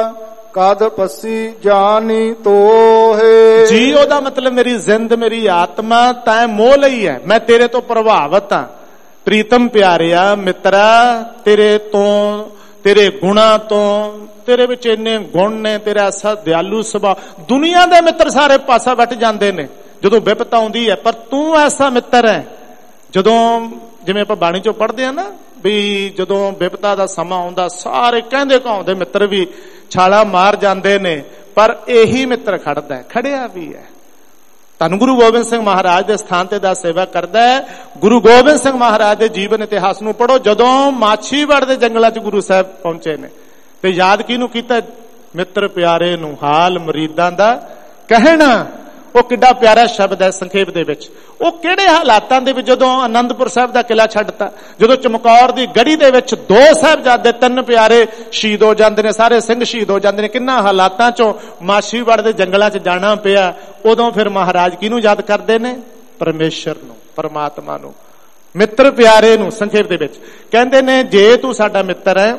ਕਦ ਪਸੀ ਜਾਨੀ ਤੋਹੇ। ਜੀਓ ਦਾ ਮਤਲਬ ਮੇਰੀ ਜ਼ਿੰਦ, ਮੇਰੀ ਆਤਮਾ ਤੈਂ ਮੋਹ ਲਈ ਹੈ, ਮੈਂ ਤੇਰੇ ਤੋਂ ਪ੍ਰਭਾਵਿਤ ਹਾਂ। ਪ੍ਰੀਤਮ ਪਿਆਰਿਆ ਮਿੱਤਰਾ, ਤੇਰੇ ਤੋਂ, ਤੇਰੇ ਗੁਣਾ ਤੋਂ, ਤੇਰੇ ਵਿੱਚ ਇੰਨੇ ਗੁਣ ਨੇ, ਤੇਰਾ ਐਸਾ ਦਿਆਲੂ ਸੁਭਾਅ। ਦੁਨੀਆ ਦੇ ਮਿੱਤਰ ਸਾਰੇ ਪਾਸਾ ਵੱਟ ਜਾਂਦੇ ਨੇ ਜਦੋਂ ਵਿਪਤਾ ਆਉਂਦੀ ਹੈ, ਪਰ ਤੂੰ ਐਸਾ ਮਿੱਤਰ ਹੈ। ਜਦੋਂ ਜਿਵੇਂ ਆਪਾਂ ਬਾਣੀ ਚੋਂ ਪੜ੍ਹਦੇ ਆ ਨਾ ਵੀ ਜਦੋਂ ਵਿਪਤਾ ਦਾ ਸਮਾਂ ਆਉਂਦਾ, ਸਾਰੇ ਕਹਿੰਦੇ ਕਹਾਉਂਦੇ ਮਿੱਤਰ ਵੀ ਛਾਲਾ ਮਾਰ ਜਾਂਦੇ ਨੇ, ਪਰ ਇਹੀ ਮਿੱਤਰ ਖੜਦਾ ਹੈ, ਖੜਿਆ ਵੀ ਹੈ। ਧੰਨ ਗੁਰੂ ਗੋਬਿੰਦ ਸਿੰਘ ਮਹਾਰਾਜ ਦੇ ਸਥਾਨ ਤੇ ਦਾ ਸੇਵਾ ਕਰਦਾ ਹੈ। ਗੁਰੂ ਗੋਬਿੰਦ ਸਿੰਘ ਮਹਾਰਾਜ ਦੇ ਜੀਵਨ ਇਤਿਹਾਸ ਨੂੰ ਪੜ੍ਹੋ। ਜਦੋਂ ਮਾਛੀਵਾੜ ਦੇ ਜੰਗਲਾਂ 'ਚ ਗੁਰੂ ਸਾਹਿਬ ਪਹੁੰਚੇ ਨੇ ਤੇ ਯਾਦ ਕਿਹਨੂੰ ਕੀਤਾ? ਮਿੱਤਰ ਪਿਆਰੇ ਨੂੰ ਹਾਲ ਮਰੀਦਾਂ ਦਾ ਕਹਿਣਾ। ਉਹ ਕਿੱਡਾ ਪਿਆਰਾ ਸ਼ਬਦ ਹੈ ਸੰਖੇਪ ਦੇ ਵਿੱਚ। ਉਹ ਕਿਹੜੇ ਹਾਲਾਤਾਂ ਦੇ ਵਿੱਚ, ਜਦੋਂ ਆਨੰਦਪੁਰ ਸਾਹਿਬ ਦਾ ਕਿਲਾ ਛੱਡਤਾ, ਜਦੋਂ ਚਮਕੌਰ ਦੀ ਗੜੀ ਦੇ ਵਿੱਚ ਦੋ ਸਾਹਿਬਜ਼ਾਦੇ, ਤਿੰਨ ਪਿਆਰੇ ਸ਼ਹੀਦ ਹੋ ਜਾਂਦੇ ਨੇ, ਸਾਰੇ ਸਿੰਘ ਸ਼ਹੀਦ ਹੋ ਜਾਂਦੇ ਨੇ, ਕਿੰਨਾ ਹਾਲਾਤਾਂ ਚੋਂ ਮਾਛੀਵਾੜ ਦੇ ਜੰਗਲਾਂ 'ਚ ਜਾਣਾ ਪਿਆ। ਉਦੋਂ ਫਿਰ ਮਹਾਰਾਜ ਕਿਹਨੂੰ ਯਾਦ ਕਰਦੇ ਨੇ? ਪਰਮੇਸ਼ਰ ਨੂੰ, ਪਰਮਾਤਮਾ ਨੂੰ, ਮਿੱਤਰ ਪਿਆਰੇ ਨੂੰ। ਸੰਖੇਪ ਦੇ ਵਿੱਚ ਕਹਿੰਦੇ ਨੇ, ਜੇ ਤੂੰ ਸਾਡਾ ਮਿੱਤਰ ਹੈ,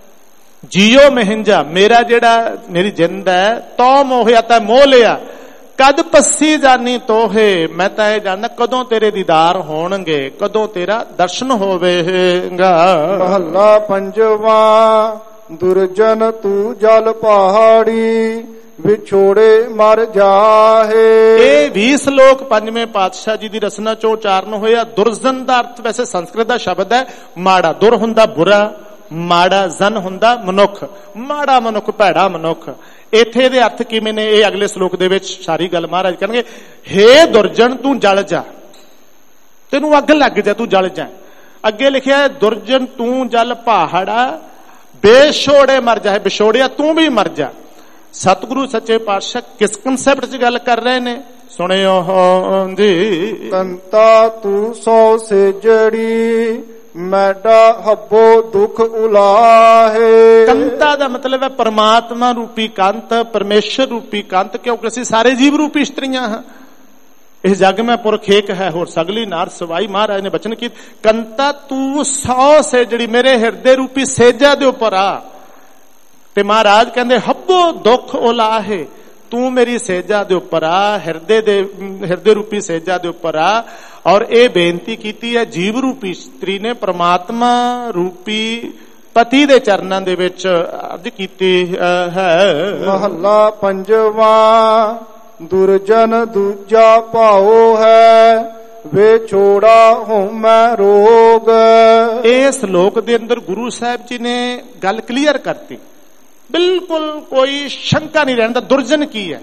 ਜੀਓ ਮਹਿੰਜਾ, ਮੇਰਾ ਜਿਹੜਾ ਮੇਰੀ ਜਿੰਦ ਹੈ, ਤੋ ਮੋਹਿਆ, ਤਾਂ ਮੋਹ ਲਿਆ। ਕਦ ਪੱਸੀ ਜਾਨੀ ਤੋਹੇ, ਮੈਂ ਤਾਂ ਇਹ ਜਾਣਦਾ ਕਦੋਂ ਤੇਰੇ ਦੀਦਾਰ ਹੋਣਗੇ, ਕਦੋਂ ਤੇਰਾ ਦਰਸ਼ਨ ਹੋਵੇਗਾ। ਮਹੱਲਾ ਪੰਜਵਾ। ਦੁਰਜਨ ਤੂੰ ਜਲ ਪਹਾੜੀ, ਵਿਛੋੜੇ ਮਰ ਜਾਹੇ। ਇਹ ਵੀ ਸ਼ਲੋਕ ਪੰਜਵੇਂ ਪਾਤਸ਼ਾਹ ਜੀ ਦੀ ਰਚਨਾ ਚੋਂ ਉਚਾਰਨ ਹੋਇਆ। ਦੁਰਜਨ ਦਾ ਅਰਥ ਵੈਸੇ ਸੰਸਕ੍ਰਿਤ ਦਾ ਸ਼ਬਦ ਹੈ ਮਾੜਾ। ਦੁਰ ਹੁੰਦਾ ਬੁਰਾ, ਮਾੜਾ ਜਨ ਹੁੰਦਾ ਮਨੁੱਖ, ਮਾੜਾ ਮਨੁੱਖ, ਭੈੜਾ ਮਨੁੱਖ। ਇੱਥੇ ਦੇ ਅਰਥ ਕਿਵੇਂ ਨੇ, ਇਹ ਅਗਲੇ ਸ਼ਲੋਕ ਦੇ ਵਿੱਚ ਸਾਰੀ ਗੱਲ ਮਹਾਰਾਜ ਕਰਨਗੇ। ਹੇ ਦੁਰਜਨ ਤੂੰ ਜਲ ਜਾ, ਤੈਨੂੰ ਅੱਗ ਲੱਗ ਜਾ, ਤੂੰ ਜਲ ਜਾ। ਅੱਗੇ ਲਿਖਿਆ ਦੁਰਜਨ ਤੂੰ ਜਲ ਪਹਾੜਾ, ਬੇਛੋੜੇ ਮਰ ਜਾ। ਵਿਛੋੜਿਆ ਤੂੰ ਵੀ ਮਰ ਜਾ। ਸਤਿਗੁਰੂ ਸੱਚੇ ਪਾਤਸ਼ਾਹ ਕਿਸ ਕਨਸੈਪਟ 'ਚ ਗੱਲ ਕਰ ਰਹੇ ਨੇ? ਸੁਣਿਓ ਜੀ। ਕੰਤਾ ਤੂੰ ਸੋ ਸੇਜੜੀ, ਮੈਡਾ ਹੱਬੋ ਦੁੱਖ ਉਲਾਹੇ। ਕੰਤਾ ਦਾ ਮਤਲਬ ਹੈ ਪਰਮਾਤਮਾ ਰੂਪੀ ਕੰਤ, ਪਰਮੇਸ਼ਰ ਰੂਪੀ ਕੰਤ, ਕਿਉਂਕਿ ਅਸੀਂ ਸਾਰੇ ਜੀਵ ਰੂਪੀ ਇਸਤਰੀਆਂ ਹਾਂ। ਇਸ ਜਗ ਮੈਂ ਪੁਰਖ ਏਕ ਹੈ, ਹੋਰ ਸਗਲੀ ਨਾਰ ਸਵਾਈ। ਮਹਾਰਾਜ ਨੇ ਬਚਨ ਕੀਤ, ਕੰਤਾ ਤੂੰ ਸੌ ਸੇਜੜੀ, ਮੇਰੇ ਹਿਰਦੇ ਰੂਪੀ ਸੇਜਾ ਦੇ ਉੱਪਰ ਆ। ਤੇ ਮਹਾਰਾਜ ਕਹਿੰਦੇ ਹੱਬੋ ਦੁੱਖ ਉਲਾਹੇ, ਤੂੰ ਮੇਰੀ ਸੇਜਾ ਦੇ ਉੱਪਰ ਆ, ਹਿਰਦੇ ਦੇ ਹਿਰਦੇ ਰੂਪੀ ਸੇਜਾ ਦੇ ਉੱਪਰ ਆ। ਔਰ ਇਹ ਬੇਨਤੀ ਕੀਤੀ ਹੈ ਜੀਵ ਰੂਪੀ ਇਸਤਰੀ ਨੇ ਪਰਮਾਤਮਾ ਰੂਪੀ ਪਤੀ ਦੇ ਚਰਨਾਂ ਦੇ ਵਿੱਚ ਅਰਜ਼ ਕੀਤੀ ਹੈ। ਮਹੱਲਾ ਪੰਜਵਾ। ਦੁਰਜਨ ਦੂਜਾ ਭਾਉ ਹੈ, ਵਿਛੋੜਾ ਹੋਮੈ ਰੋਗ। ਇਸ ਸ਼ਲੋਕ ਦੇ ਅੰਦਰ ਗੁਰੂ ਸਾਹਿਬ ਜੀ ਨੇ ਗੱਲ ਕਲੀਅਰ ਕਰਤੀ, ਬਿਲਕੁਲ ਕੋਈ ਸ਼ੰਕਾ ਨਹੀਂ ਰਹਿਣ ਦਾ। ਦੁਰਜਨ ਕੀ ਹੈ?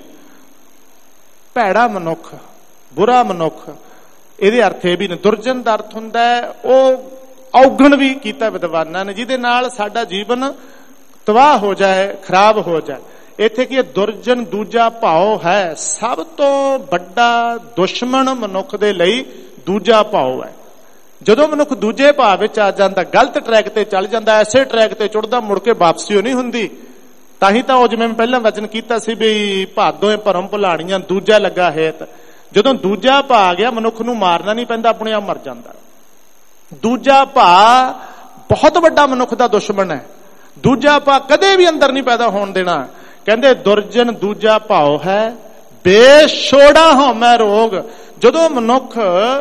ਭੈੜਾ ਮਨੁੱਖ, ਬੁਰਾ ਮਨੁੱਖ। ਇਹਦੇ ਅਰਥ ਇਹ ਵੀ ਨੇ, ਦੁਰਜਨ ਦਾ ਅਰਥ ਹੁੰਦਾ ਹੈ ਉਹ ਔਗਣ ਵੀ ਕੀਤਾ ਵਿਦਵਾਨਾਂ ਨੇ, ਜਿਹਦੇ ਨਾਲ ਸਾਡਾ ਜੀਵਨ ਤਬਾਹ ਹੋ ਜਾਏ, ਖਰਾਬ ਹੋ ਜਾਏ। ਇੱਥੇ ਕੀ ਦੁਰਜਨ ਦੂਜਾ ਭਾਉ ਹੈ, ਸਭ ਤੋਂ ਵੱਡਾ ਦੁਸ਼ਮਣ ਮਨੁੱਖ ਦੇ ਲਈ ਦੂਜਾ ਭਾਉ ਹੈ। ਜਦੋਂ ਮਨੁੱਖ ਦੂਜੇ ਭਾਅ ਵਿੱਚ ਆ ਜਾਂਦਾ, ਗਲਤ ਟਰੈਕ ਤੇ ਚੱਲ ਜਾਂਦਾ, ਐਸੇ ਟਰੈਕ ਤੇ ਚੁੜਦਾ, ਮੁੜ ਕੇ ਵਾਪਸੀ ਉਹ ਨਹੀਂ ਹੁੰਦੀ। ਤਾਂ ਹੀ ਤਾਂ ਉਹ ਜਿਵੇਂ ਮੈਂ ਪਹਿਲਾਂ ਵਚਨ ਕੀਤਾ ਸੀ ਵੀ ਭਾਦੋਏ ਭਰਮ ਭੁਲਾਣੀਆਂ ਦੂਜਾ ਲੱਗਾ ਹੇਤ। ਜਦੋਂ ਦੂਜਾ ਭਾਅ ਆ ਗਿਆ, ਮਨੁੱਖ ਨੂੰ ਮਾਰਨਾ ਨਹੀਂ ਪੈਂਦਾ, ਆਪਣੇ ਆਪ ਮਰ ਜਾਂਦਾ। ਦੂਜਾ ਭਾਅ ਬਹੁਤ ਵੱਡਾ ਮਨੁੱਖ ਦਾ ਦੁਸ਼ਮਣ ਹੈ। ਦੂਜਾ ਭਾਅ ਕਦੇ ਵੀ ਅੰਦਰ ਨਹੀਂ ਪੈਦਾ ਹੋਣ ਦੇਣਾ। ਕਹਿੰਦੇ ਦੁਰਜਨ ਦੂਜਾ ਭਾਉ ਹੈ, ਬੇਛੋੜਾ ਹਉਮੈ ਰੋਗ। ਜਦੋਂ ਮਨੁੱਖ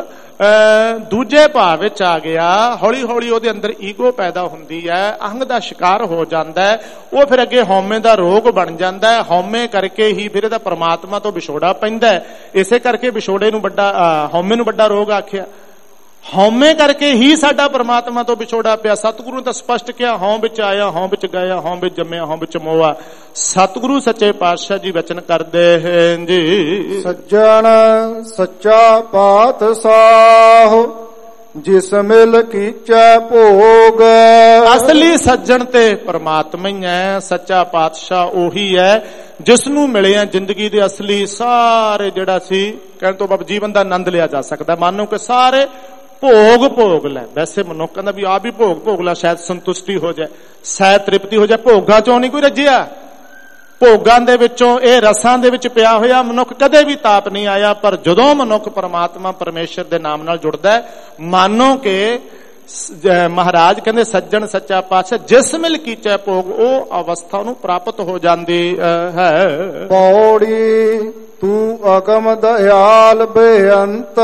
ਦੂਜੇ ਭਾਅ ਵਿੱਚ ਆ ਗਿਆ, ਹੌਲੀ ਹੌਲੀ ਉਹਦੇ ਅੰਦਰ ਈਗੋ ਪੈਦਾ ਹੁੰਦੀ ਹੈ, ਅਹੰਗ ਦਾ ਸ਼ਿਕਾਰ ਹੋ ਜਾਂਦਾ ਹੈ, ਉਹ ਫਿਰ ਅੱਗੇ ਹਉਮੈ ਦਾ ਰੋਗ ਬਣ ਜਾਂਦਾ ਹੈ। ਹਉਮੈ ਕਰਕੇ ਹੀ ਫਿਰ ਇਹਦਾ ਪਰਮਾਤਮਾ ਤੋਂ ਵਿਛੋੜਾ ਪੈਂਦਾ ਹੈ। ਇਸੇ ਕਰਕੇ ਵਿਛੋੜੇ ਨੂੰ ਵੱਡਾ ਹਉਮੈ ਨੂੰ ਵੱਡਾ ਰੋਗ ਆਖਿਆ। ਹਉਮੈ ਕਰਕੇ ਹੀ ਸਾਡਾ ਪਰਮਾਤਮਾ ਤੋਂ ਵਿਛੋੜਾ ਪਿਆ। ਸਤਿਗੁਰੂ ਨੇ ਤਾਂ ਸਪਸ਼ਟ ਕਿਹਾ, ਹਉ ਵਿੱਚ ਆਇਆ, ਹਉ ਵਿੱਚ ਗਿਆ, ਹਉ ਵਿੱਚ ਜੰਮਿਆ, ਹਉ ਵਿੱਚ ਮੋਆ। ਸਤਿਗੁਰੂ ਸੱਚੇ ਪਾਤਸ਼ਾਹ ਜੀ ਵਚਨ ਕਰਦੇ ਹਨ ਜੀ, ਸੱਜਣ ਸੱਚਾ ਪਾਤਸ਼ਾਹ ਜਿਸ ਮਿਲ ਕੀਚੈ ਭੋਗ। ਅਸਲੀ ਸੱਜਣ ਤੇ ਪਰਮਾਤਮਾ ਹੀ ਹੈ, ਸੱਚਾ ਪਾਤਸ਼ਾਹ ਉਹੀ ਹੈ ਜਿਸ ਨੂੰ ਮਿਲਿਆ ਜ਼ਿੰਦਗੀ ਦੇ ਅਸਲੀ ਸਾਰੇ ਜਿਹੜਾ ਸੀ ਕਹਿਣ ਤੋਂ ਬਾਅਦ ਜੀਵਨ ਦਾ ਆਨੰਦ ਲਿਆ ਜਾ ਸਕਦਾ। ਮੰਨੋ ਕਿ ਸਾਰੇ ਭੋਗ ਭੋਗ ਲੈ। ਵੈਸੇ ਮਨੁੱਖ ਕਹਿੰਦਾ ਵੀ ਆਪ ਵੀ ਭੋਗ ਭੋਗ ਲੈ, ਸ਼ਾਇਦ ਸੰਤੁਸ਼ਟੀ ਹੋ ਜਾਏ, ਸ਼ਾਇਦ ਤ੍ਰਿਪਤੀ ਹੋ ਜਾਏ। ਭੋਗਾਂ ਚੋਂ ਨਹੀਂ ਕੋਈ ਰੱਜਿਆ, ਭੋਗਾਂ ਦੇ ਵਿੱਚੋਂ ਇਹ ਰਸਾਂ ਦੇ ਵਿੱਚ ਪਿਆ ਹੋਇਆ ਮਨੁੱਖ ਕਦੇ ਵੀ ਤਾਪ ਨਹੀਂ ਆਇਆ। ਪਰ ਜਦੋਂ ਮਨੁੱਖ ਪਰਮਾਤਮਾ ਪਰਮੇਸ਼ਰ ਦੇ ਨਾਮ ਨਾਲ ਜੁੜਦਾ ਹੈ, ਮਾਨੋ ਕਿ ਮਹਾਰਾਜ ਕਹਿੰਦੇ ਸੱਜਣ ਸੱਚਾ ਪਾਤਸ਼ਾਹ ਜਿਸ ਮਿਲ ਕੀਚੈ ਭੋਗ, ਉਹ ਅਵਸਥਾ ਨੂੰ ਪ੍ਰਾਪਤ ਹੋ ਜਾਂਦੀ ਹੈ। ਪੌੜੀ ਤੂੰ ਅਗਮ ਦਇਆਲ ਬੇਅੰਤ,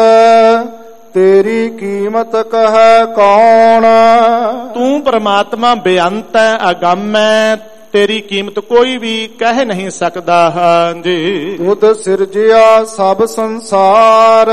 ਤੇਰੀ ਕੀਮਤ ਕਹੈ ਕੌਣ। ਤੂੰ ਪਰਮਾਤਮਾ ਬੇਅੰਤ ਹੈ, ਅਗੰਮ ਹੈ, ਤੇਰੀ ਕੀਮਤ ਕੋਈ ਵੀ ਕਹਿ ਨਹੀਂ ਸਕਦਾ। ਹਾਂਜੀ, ਤੁਧ ਸਿਰਜਿਆ ਸਭ ਸੰਸਾਰ,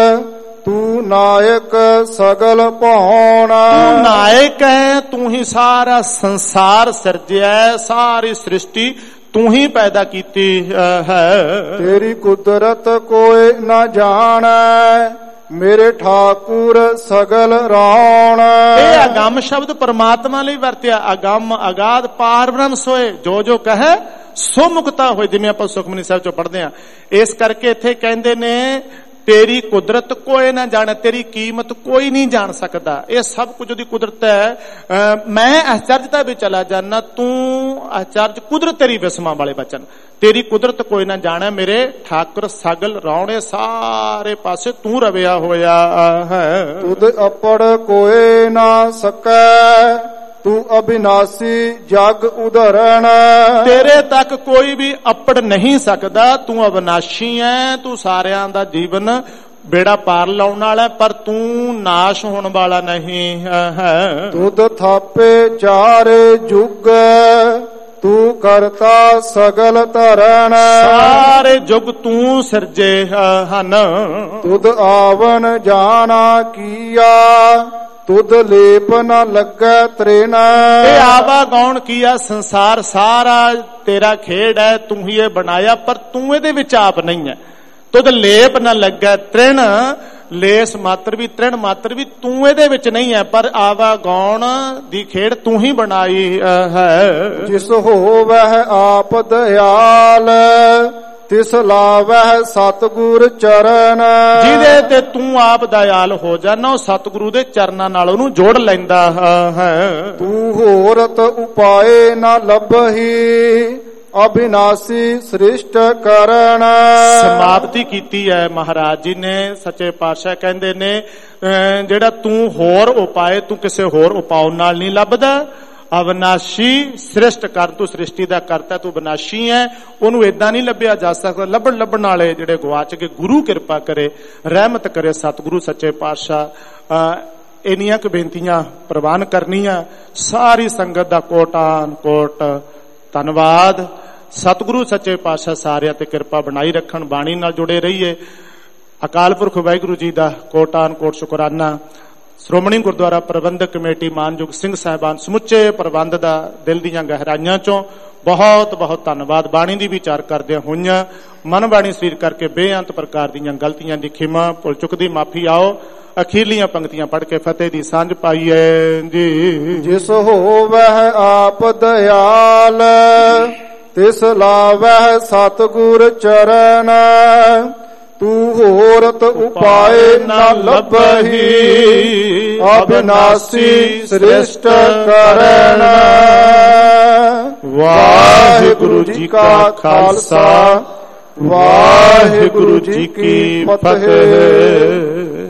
ਤੂੰ ਨਾਇਕ ਸਗਲ ਭਉਣ। ਤੂੰ ਨਾਇਕ ਹੈ, ਤੂੰ ਹੀ ਸਾਰਾ ਸੰਸਾਰ ਸਿਰਜਿਆ, ਸਾਰੀ ਸ੍ਰਿਸ਼ਟੀ ਤੂੰ ਹੀ ਪੈਦਾ ਕੀਤੀ ਹੈ। ਤੇਰੀ ਕੁਦਰਤ ਕੋਈ ਨਾ ਜਾਣੈ, ਮੇਰੇ ਠਾਕੁਰ ਸਗਲ ਰਾਉਣ। ਇਹ ਅਗੰਮ ਸ਼ਬਦ ਪਰਮਾਤਮਾ ਲਈ ਵਰਤਿਆ। ਅਗੰਮ ਅਗਾਧ ਪਾਰ ਬ੍ਰਹਮ ਸੋਏ, ਜੋ ਜੋ ਕਹੇ ਸੋ ਮੁਕਤਾ ਹੋਏ, ਜਿਵੇਂ ਆਪਾਂ ਸੁਖਮਨੀ ਸਾਹਿਬ ਚੋਂ ਪੜ੍ਹਦੇ ਹਾਂ। ਇਸ ਕਰਕੇ ਇੱਥੇ ਕਹਿੰਦੇ ਨੇ ਤੇਰੀ ਕੁਦਰਤ ਕੋਈ ਨਾ ਜਾਣੇ, ਤੇਰੀ ਕੀਮਤ ਕੋਈ ਨਹੀਂ ਜਾਣ ਸਕਦਾ। ਇਹ ਸਭ ਕੁਝ ਉਹਦੀ ਕੁਦਰਤ ਹੈ। ਮੈਂ ਅਚਰਜਤਾ ਵਿੱਚ ਚਲਾ ਜਾਣਾ, ਤੂੰ ਅਚਰਜ ਕੁਦਰਤ ਤੇਰੀ ਵਿਸਮਾਂ ਵਾਲੇ ਬਚਨ। ਤੇਰੀ ਕੁਦਰਤ ਕੋਈ ਨਾ ਜਾਣੇ, ਮੇਰੇ ਠਾਕੁਰ ਸਗਲ ਰੌਣੇ, ਸਾਰੇ ਪਾਸੇ ਤੂੰ ਰਵਿਆ ਹੋਇਆ ਹੈ। ਤੁਧ ਅਪੜ ਕੋਏ ਨਾ ਸਕੈ, ਤੂੰ ਅਬਿਨਾਸੀ ਜਗ ਉਧਰਣ। ਤੇਰੇ ਤੱਕ ਕੋਈ ਵੀ ਅਪੜ ਨਹੀਂ ਸਕਦਾ, ਤੂੰ ਅਬਿਨਾਸ਼ੀ ਹੈ, ਤੂੰ ਸਾਰਿਆਂ ਦਾ ਜੀਵਨ ਬੇੜਾ ਪਾਰ ਲਾਉਣ ਵਾਲਾ, ਪਰ ਤੂੰ ਨਾਸ਼ ਹੋਣ ਵਾਲਾ ਨਹੀਂ ਹੈ। ਤੁਧ ਥਾਪੇ ਚਾਰੇ ਜੁਗ, ਤੂੰ ਕਰਤਾ ਸਗਲ ਧਰਣ। ਸਾਰੇ ਜੁਗ ਤੂੰ ਸਿਰਜੇ ਹਨ। ਤੁਧ ਆਵਨ ਜਾਣਾ ਕੀਆ, ਤੁਧ ਲੇਪ ਨ ਲੱਗੈ ਤ੍ਰਿਣ। ਇਹ ਆਵਾ ਗੌਣ ਕੀਆ, ਸੰਸਾਰ ਸਾਰਾ ਤੇਰਾ ਖੇਡ ਹੈ, ਤੂੰ ਹੀ ਇਹ ਬਣਾਇਆ, ਪਰ ਤੂੰ ਇਹਦੇ ਵਿੱਚ ਆਪ ਨਹੀਂ ਹੈ। ਤੁਧ ਲੇਪ ਨ ਲੱਗੈ ਤ੍ਰਿਣ, ਲੇਸ ਮਾਤਰ ਵੀ, ਤ੍ਰਿਣ ਮਾਤਰ ਵੀ ਤੂੰ ਇਹਦੇ ਵਿੱਚ ਨਹੀਂ ਹੈ, ਪਰ ਆਵਾ ਗੌਣ ਦੀ ਖੇਡ ਤੂੰ ਹੀ ਬਣਾਈ ਹੈ। ਜਿਸ ਹੋਵਹਿ ਆਪ ਦਇਆਲ, ਤਿਸ ਲਾਵਹਿ ਸਤਿਗੁਰ ਚਰਨ। ਜਿਹਦੇ ਤੇ ਤੂੰ ਆਪ ਦਇਆਲ ਹੋ ਜਾਣਾ, ਉਹ ਸਤਿਗੁਰੂ ਦੇ ਚਰਨਾਂ ਨਾਲ ਉਹਨੂੰ ਜੋੜ ਲੈਂਦਾ ਹੈ। ਤੂੰ ਹੋਰਤ ਉਪਾਏ ਨਾ ਲੱਭਹੀ, ਅਬਿਨਾਸੀ ਸ੍ਰਿਸ਼ਟ ਕਰਨ। ਸਮਾਪਤੀ ਕੀਤੀ ਹੈ ਮਹਾਰਾਜ ਜੀ ਨੇ। ਸੱਚੇ ਪਾਤਸ਼ਾਹ ਕਹਿੰਦੇ ਨੇ ਜਿਹੜਾ ਤੂੰ ਹੋਰ ਉਪਾਏ, ਤੂੰ ਕਿਸੇ ਹੋਰ ਉਪਾਅ ਨਾਲ ਨਹੀਂ ਲੱਭਦਾ। ਅਵਿਨਾਸ਼ੀ ਸ੍ਰਿਸ਼ਟ ਕਰ, ਤੂੰ ਸ੍ਰਿਸ਼ਟੀ ਦਾ ਕਰਤਾ, ਤੂੰ ਵਿਨਾਸ਼ੀ ਹੈ, ਉਹਨੂੰ ਏਦਾਂ ਨਹੀਂ ਲੱਭਿਆ ਜਾ ਸਕਦਾ। ਲੱਭਣ ਲੱਭਣ ਵਾਲੇ ਜਿਹੜੇ ਗਵਾਚ ਕੇ, ਗੁਰੂ ਕਿਰਪਾ ਕਰੇ, ਰਹਿਮਤ ਕਰੇ ਸਤਿਗੁਰੂ ਸੱਚੇ ਪਾਤਸ਼ਾਹ। ਇੰਨੀਆਂ ਕੁ ਬੇਨਤੀਆਂ ਪ੍ਰਵਾਨ ਕਰਨੀਆਂ। ਸਾਰੀ ਸੰਗਤ ਦਾ ਕੋਟਾਨ ਕੋਟ ਧੰਨਵਾਦ। ਸਤਿਗੁਰੂ ਸੱਚੇ ਪਾਤਸ਼ਾਹ ਸਾਰਿਆਂ ਤੇ ਕਿਰਪਾ ਬਣਾਈ ਰੱਖਣ, ਬਾਣੀ ਨਾਲ ਜੁੜੇ ਰਹੀਏ। ਅਕਾਲ ਪੁਰਖ ਵਾਹਿਗੁਰੂ ਜੀ ਦਾ ਕੋਟਾਨ ਕੋਟ ਸ਼ੁਕਰਾਨਾ। ਸ਼੍ਰੋਮਣੀ ਗੁਰਦੁਆਰਾ ਪ੍ਰਬੰਧਕ ਕਮੇਟੀ, ਮਾਨਯੋਗ ਸਿੰਘ ਸਾਹਿਬਾਨ, ਸਮੁੱਚੇ ਪ੍ਰਬੰਧ ਦਾ ਦਿਲ ਦੀਆਂ ਗਹਿਰਾਈਆਂ ਚੋਂ ਬਹੁਤ ਬਹੁਤ ਧੰਨਵਾਦ। ਬਾਣੀ ਦੀ ਵਿਚਾਰ ਕਰਦਿਆਂ ਹੋਈਆਂ ਮਨ ਬਾਣੀ ਸਰੀਰ ਕਰਕੇ ਬੇਅੰਤ ਪ੍ਰਕਾਰ ਦੀਆਂ ਗਲਤੀਆਂ ਦੀ ਖਿਮਾ, ਭੁੱਲ ਚੁੱਕ ਦੀ ਮਾਫੀ। ਆਓ ਅਖੀਰਲੀਆਂ ਪੰਕਤੀਆਂ ਪੜ੍ਹ ਕੇ ਫਤਿਹ ਦੀ ਸਾਂਝ ਪਾਈਏ ਜੀ। ਜਿਸ ਹੋਵਹਿ ਆਪ ਦਇਆਲ, ਤਿਸ ਲਾਵਹਿ ਸਤਿਗੁਰ ਚਰਨ। ਤੂੰ ਹੋਰਤ ਉਪਾਏ ਨਾ ਲੱਭਹੀ। ਅਬਿਨਾਸੀ ਸ੍ਰਿਸ਼ਟ ਕਰਣ। ਵਾਹਿਗੁਰੂ ਜੀ ਕਾ ਖਾਲਸਾ, ਵਾਹਿਗੁਰੂ ਜੀ ਕੀ ਫਤਿਹ।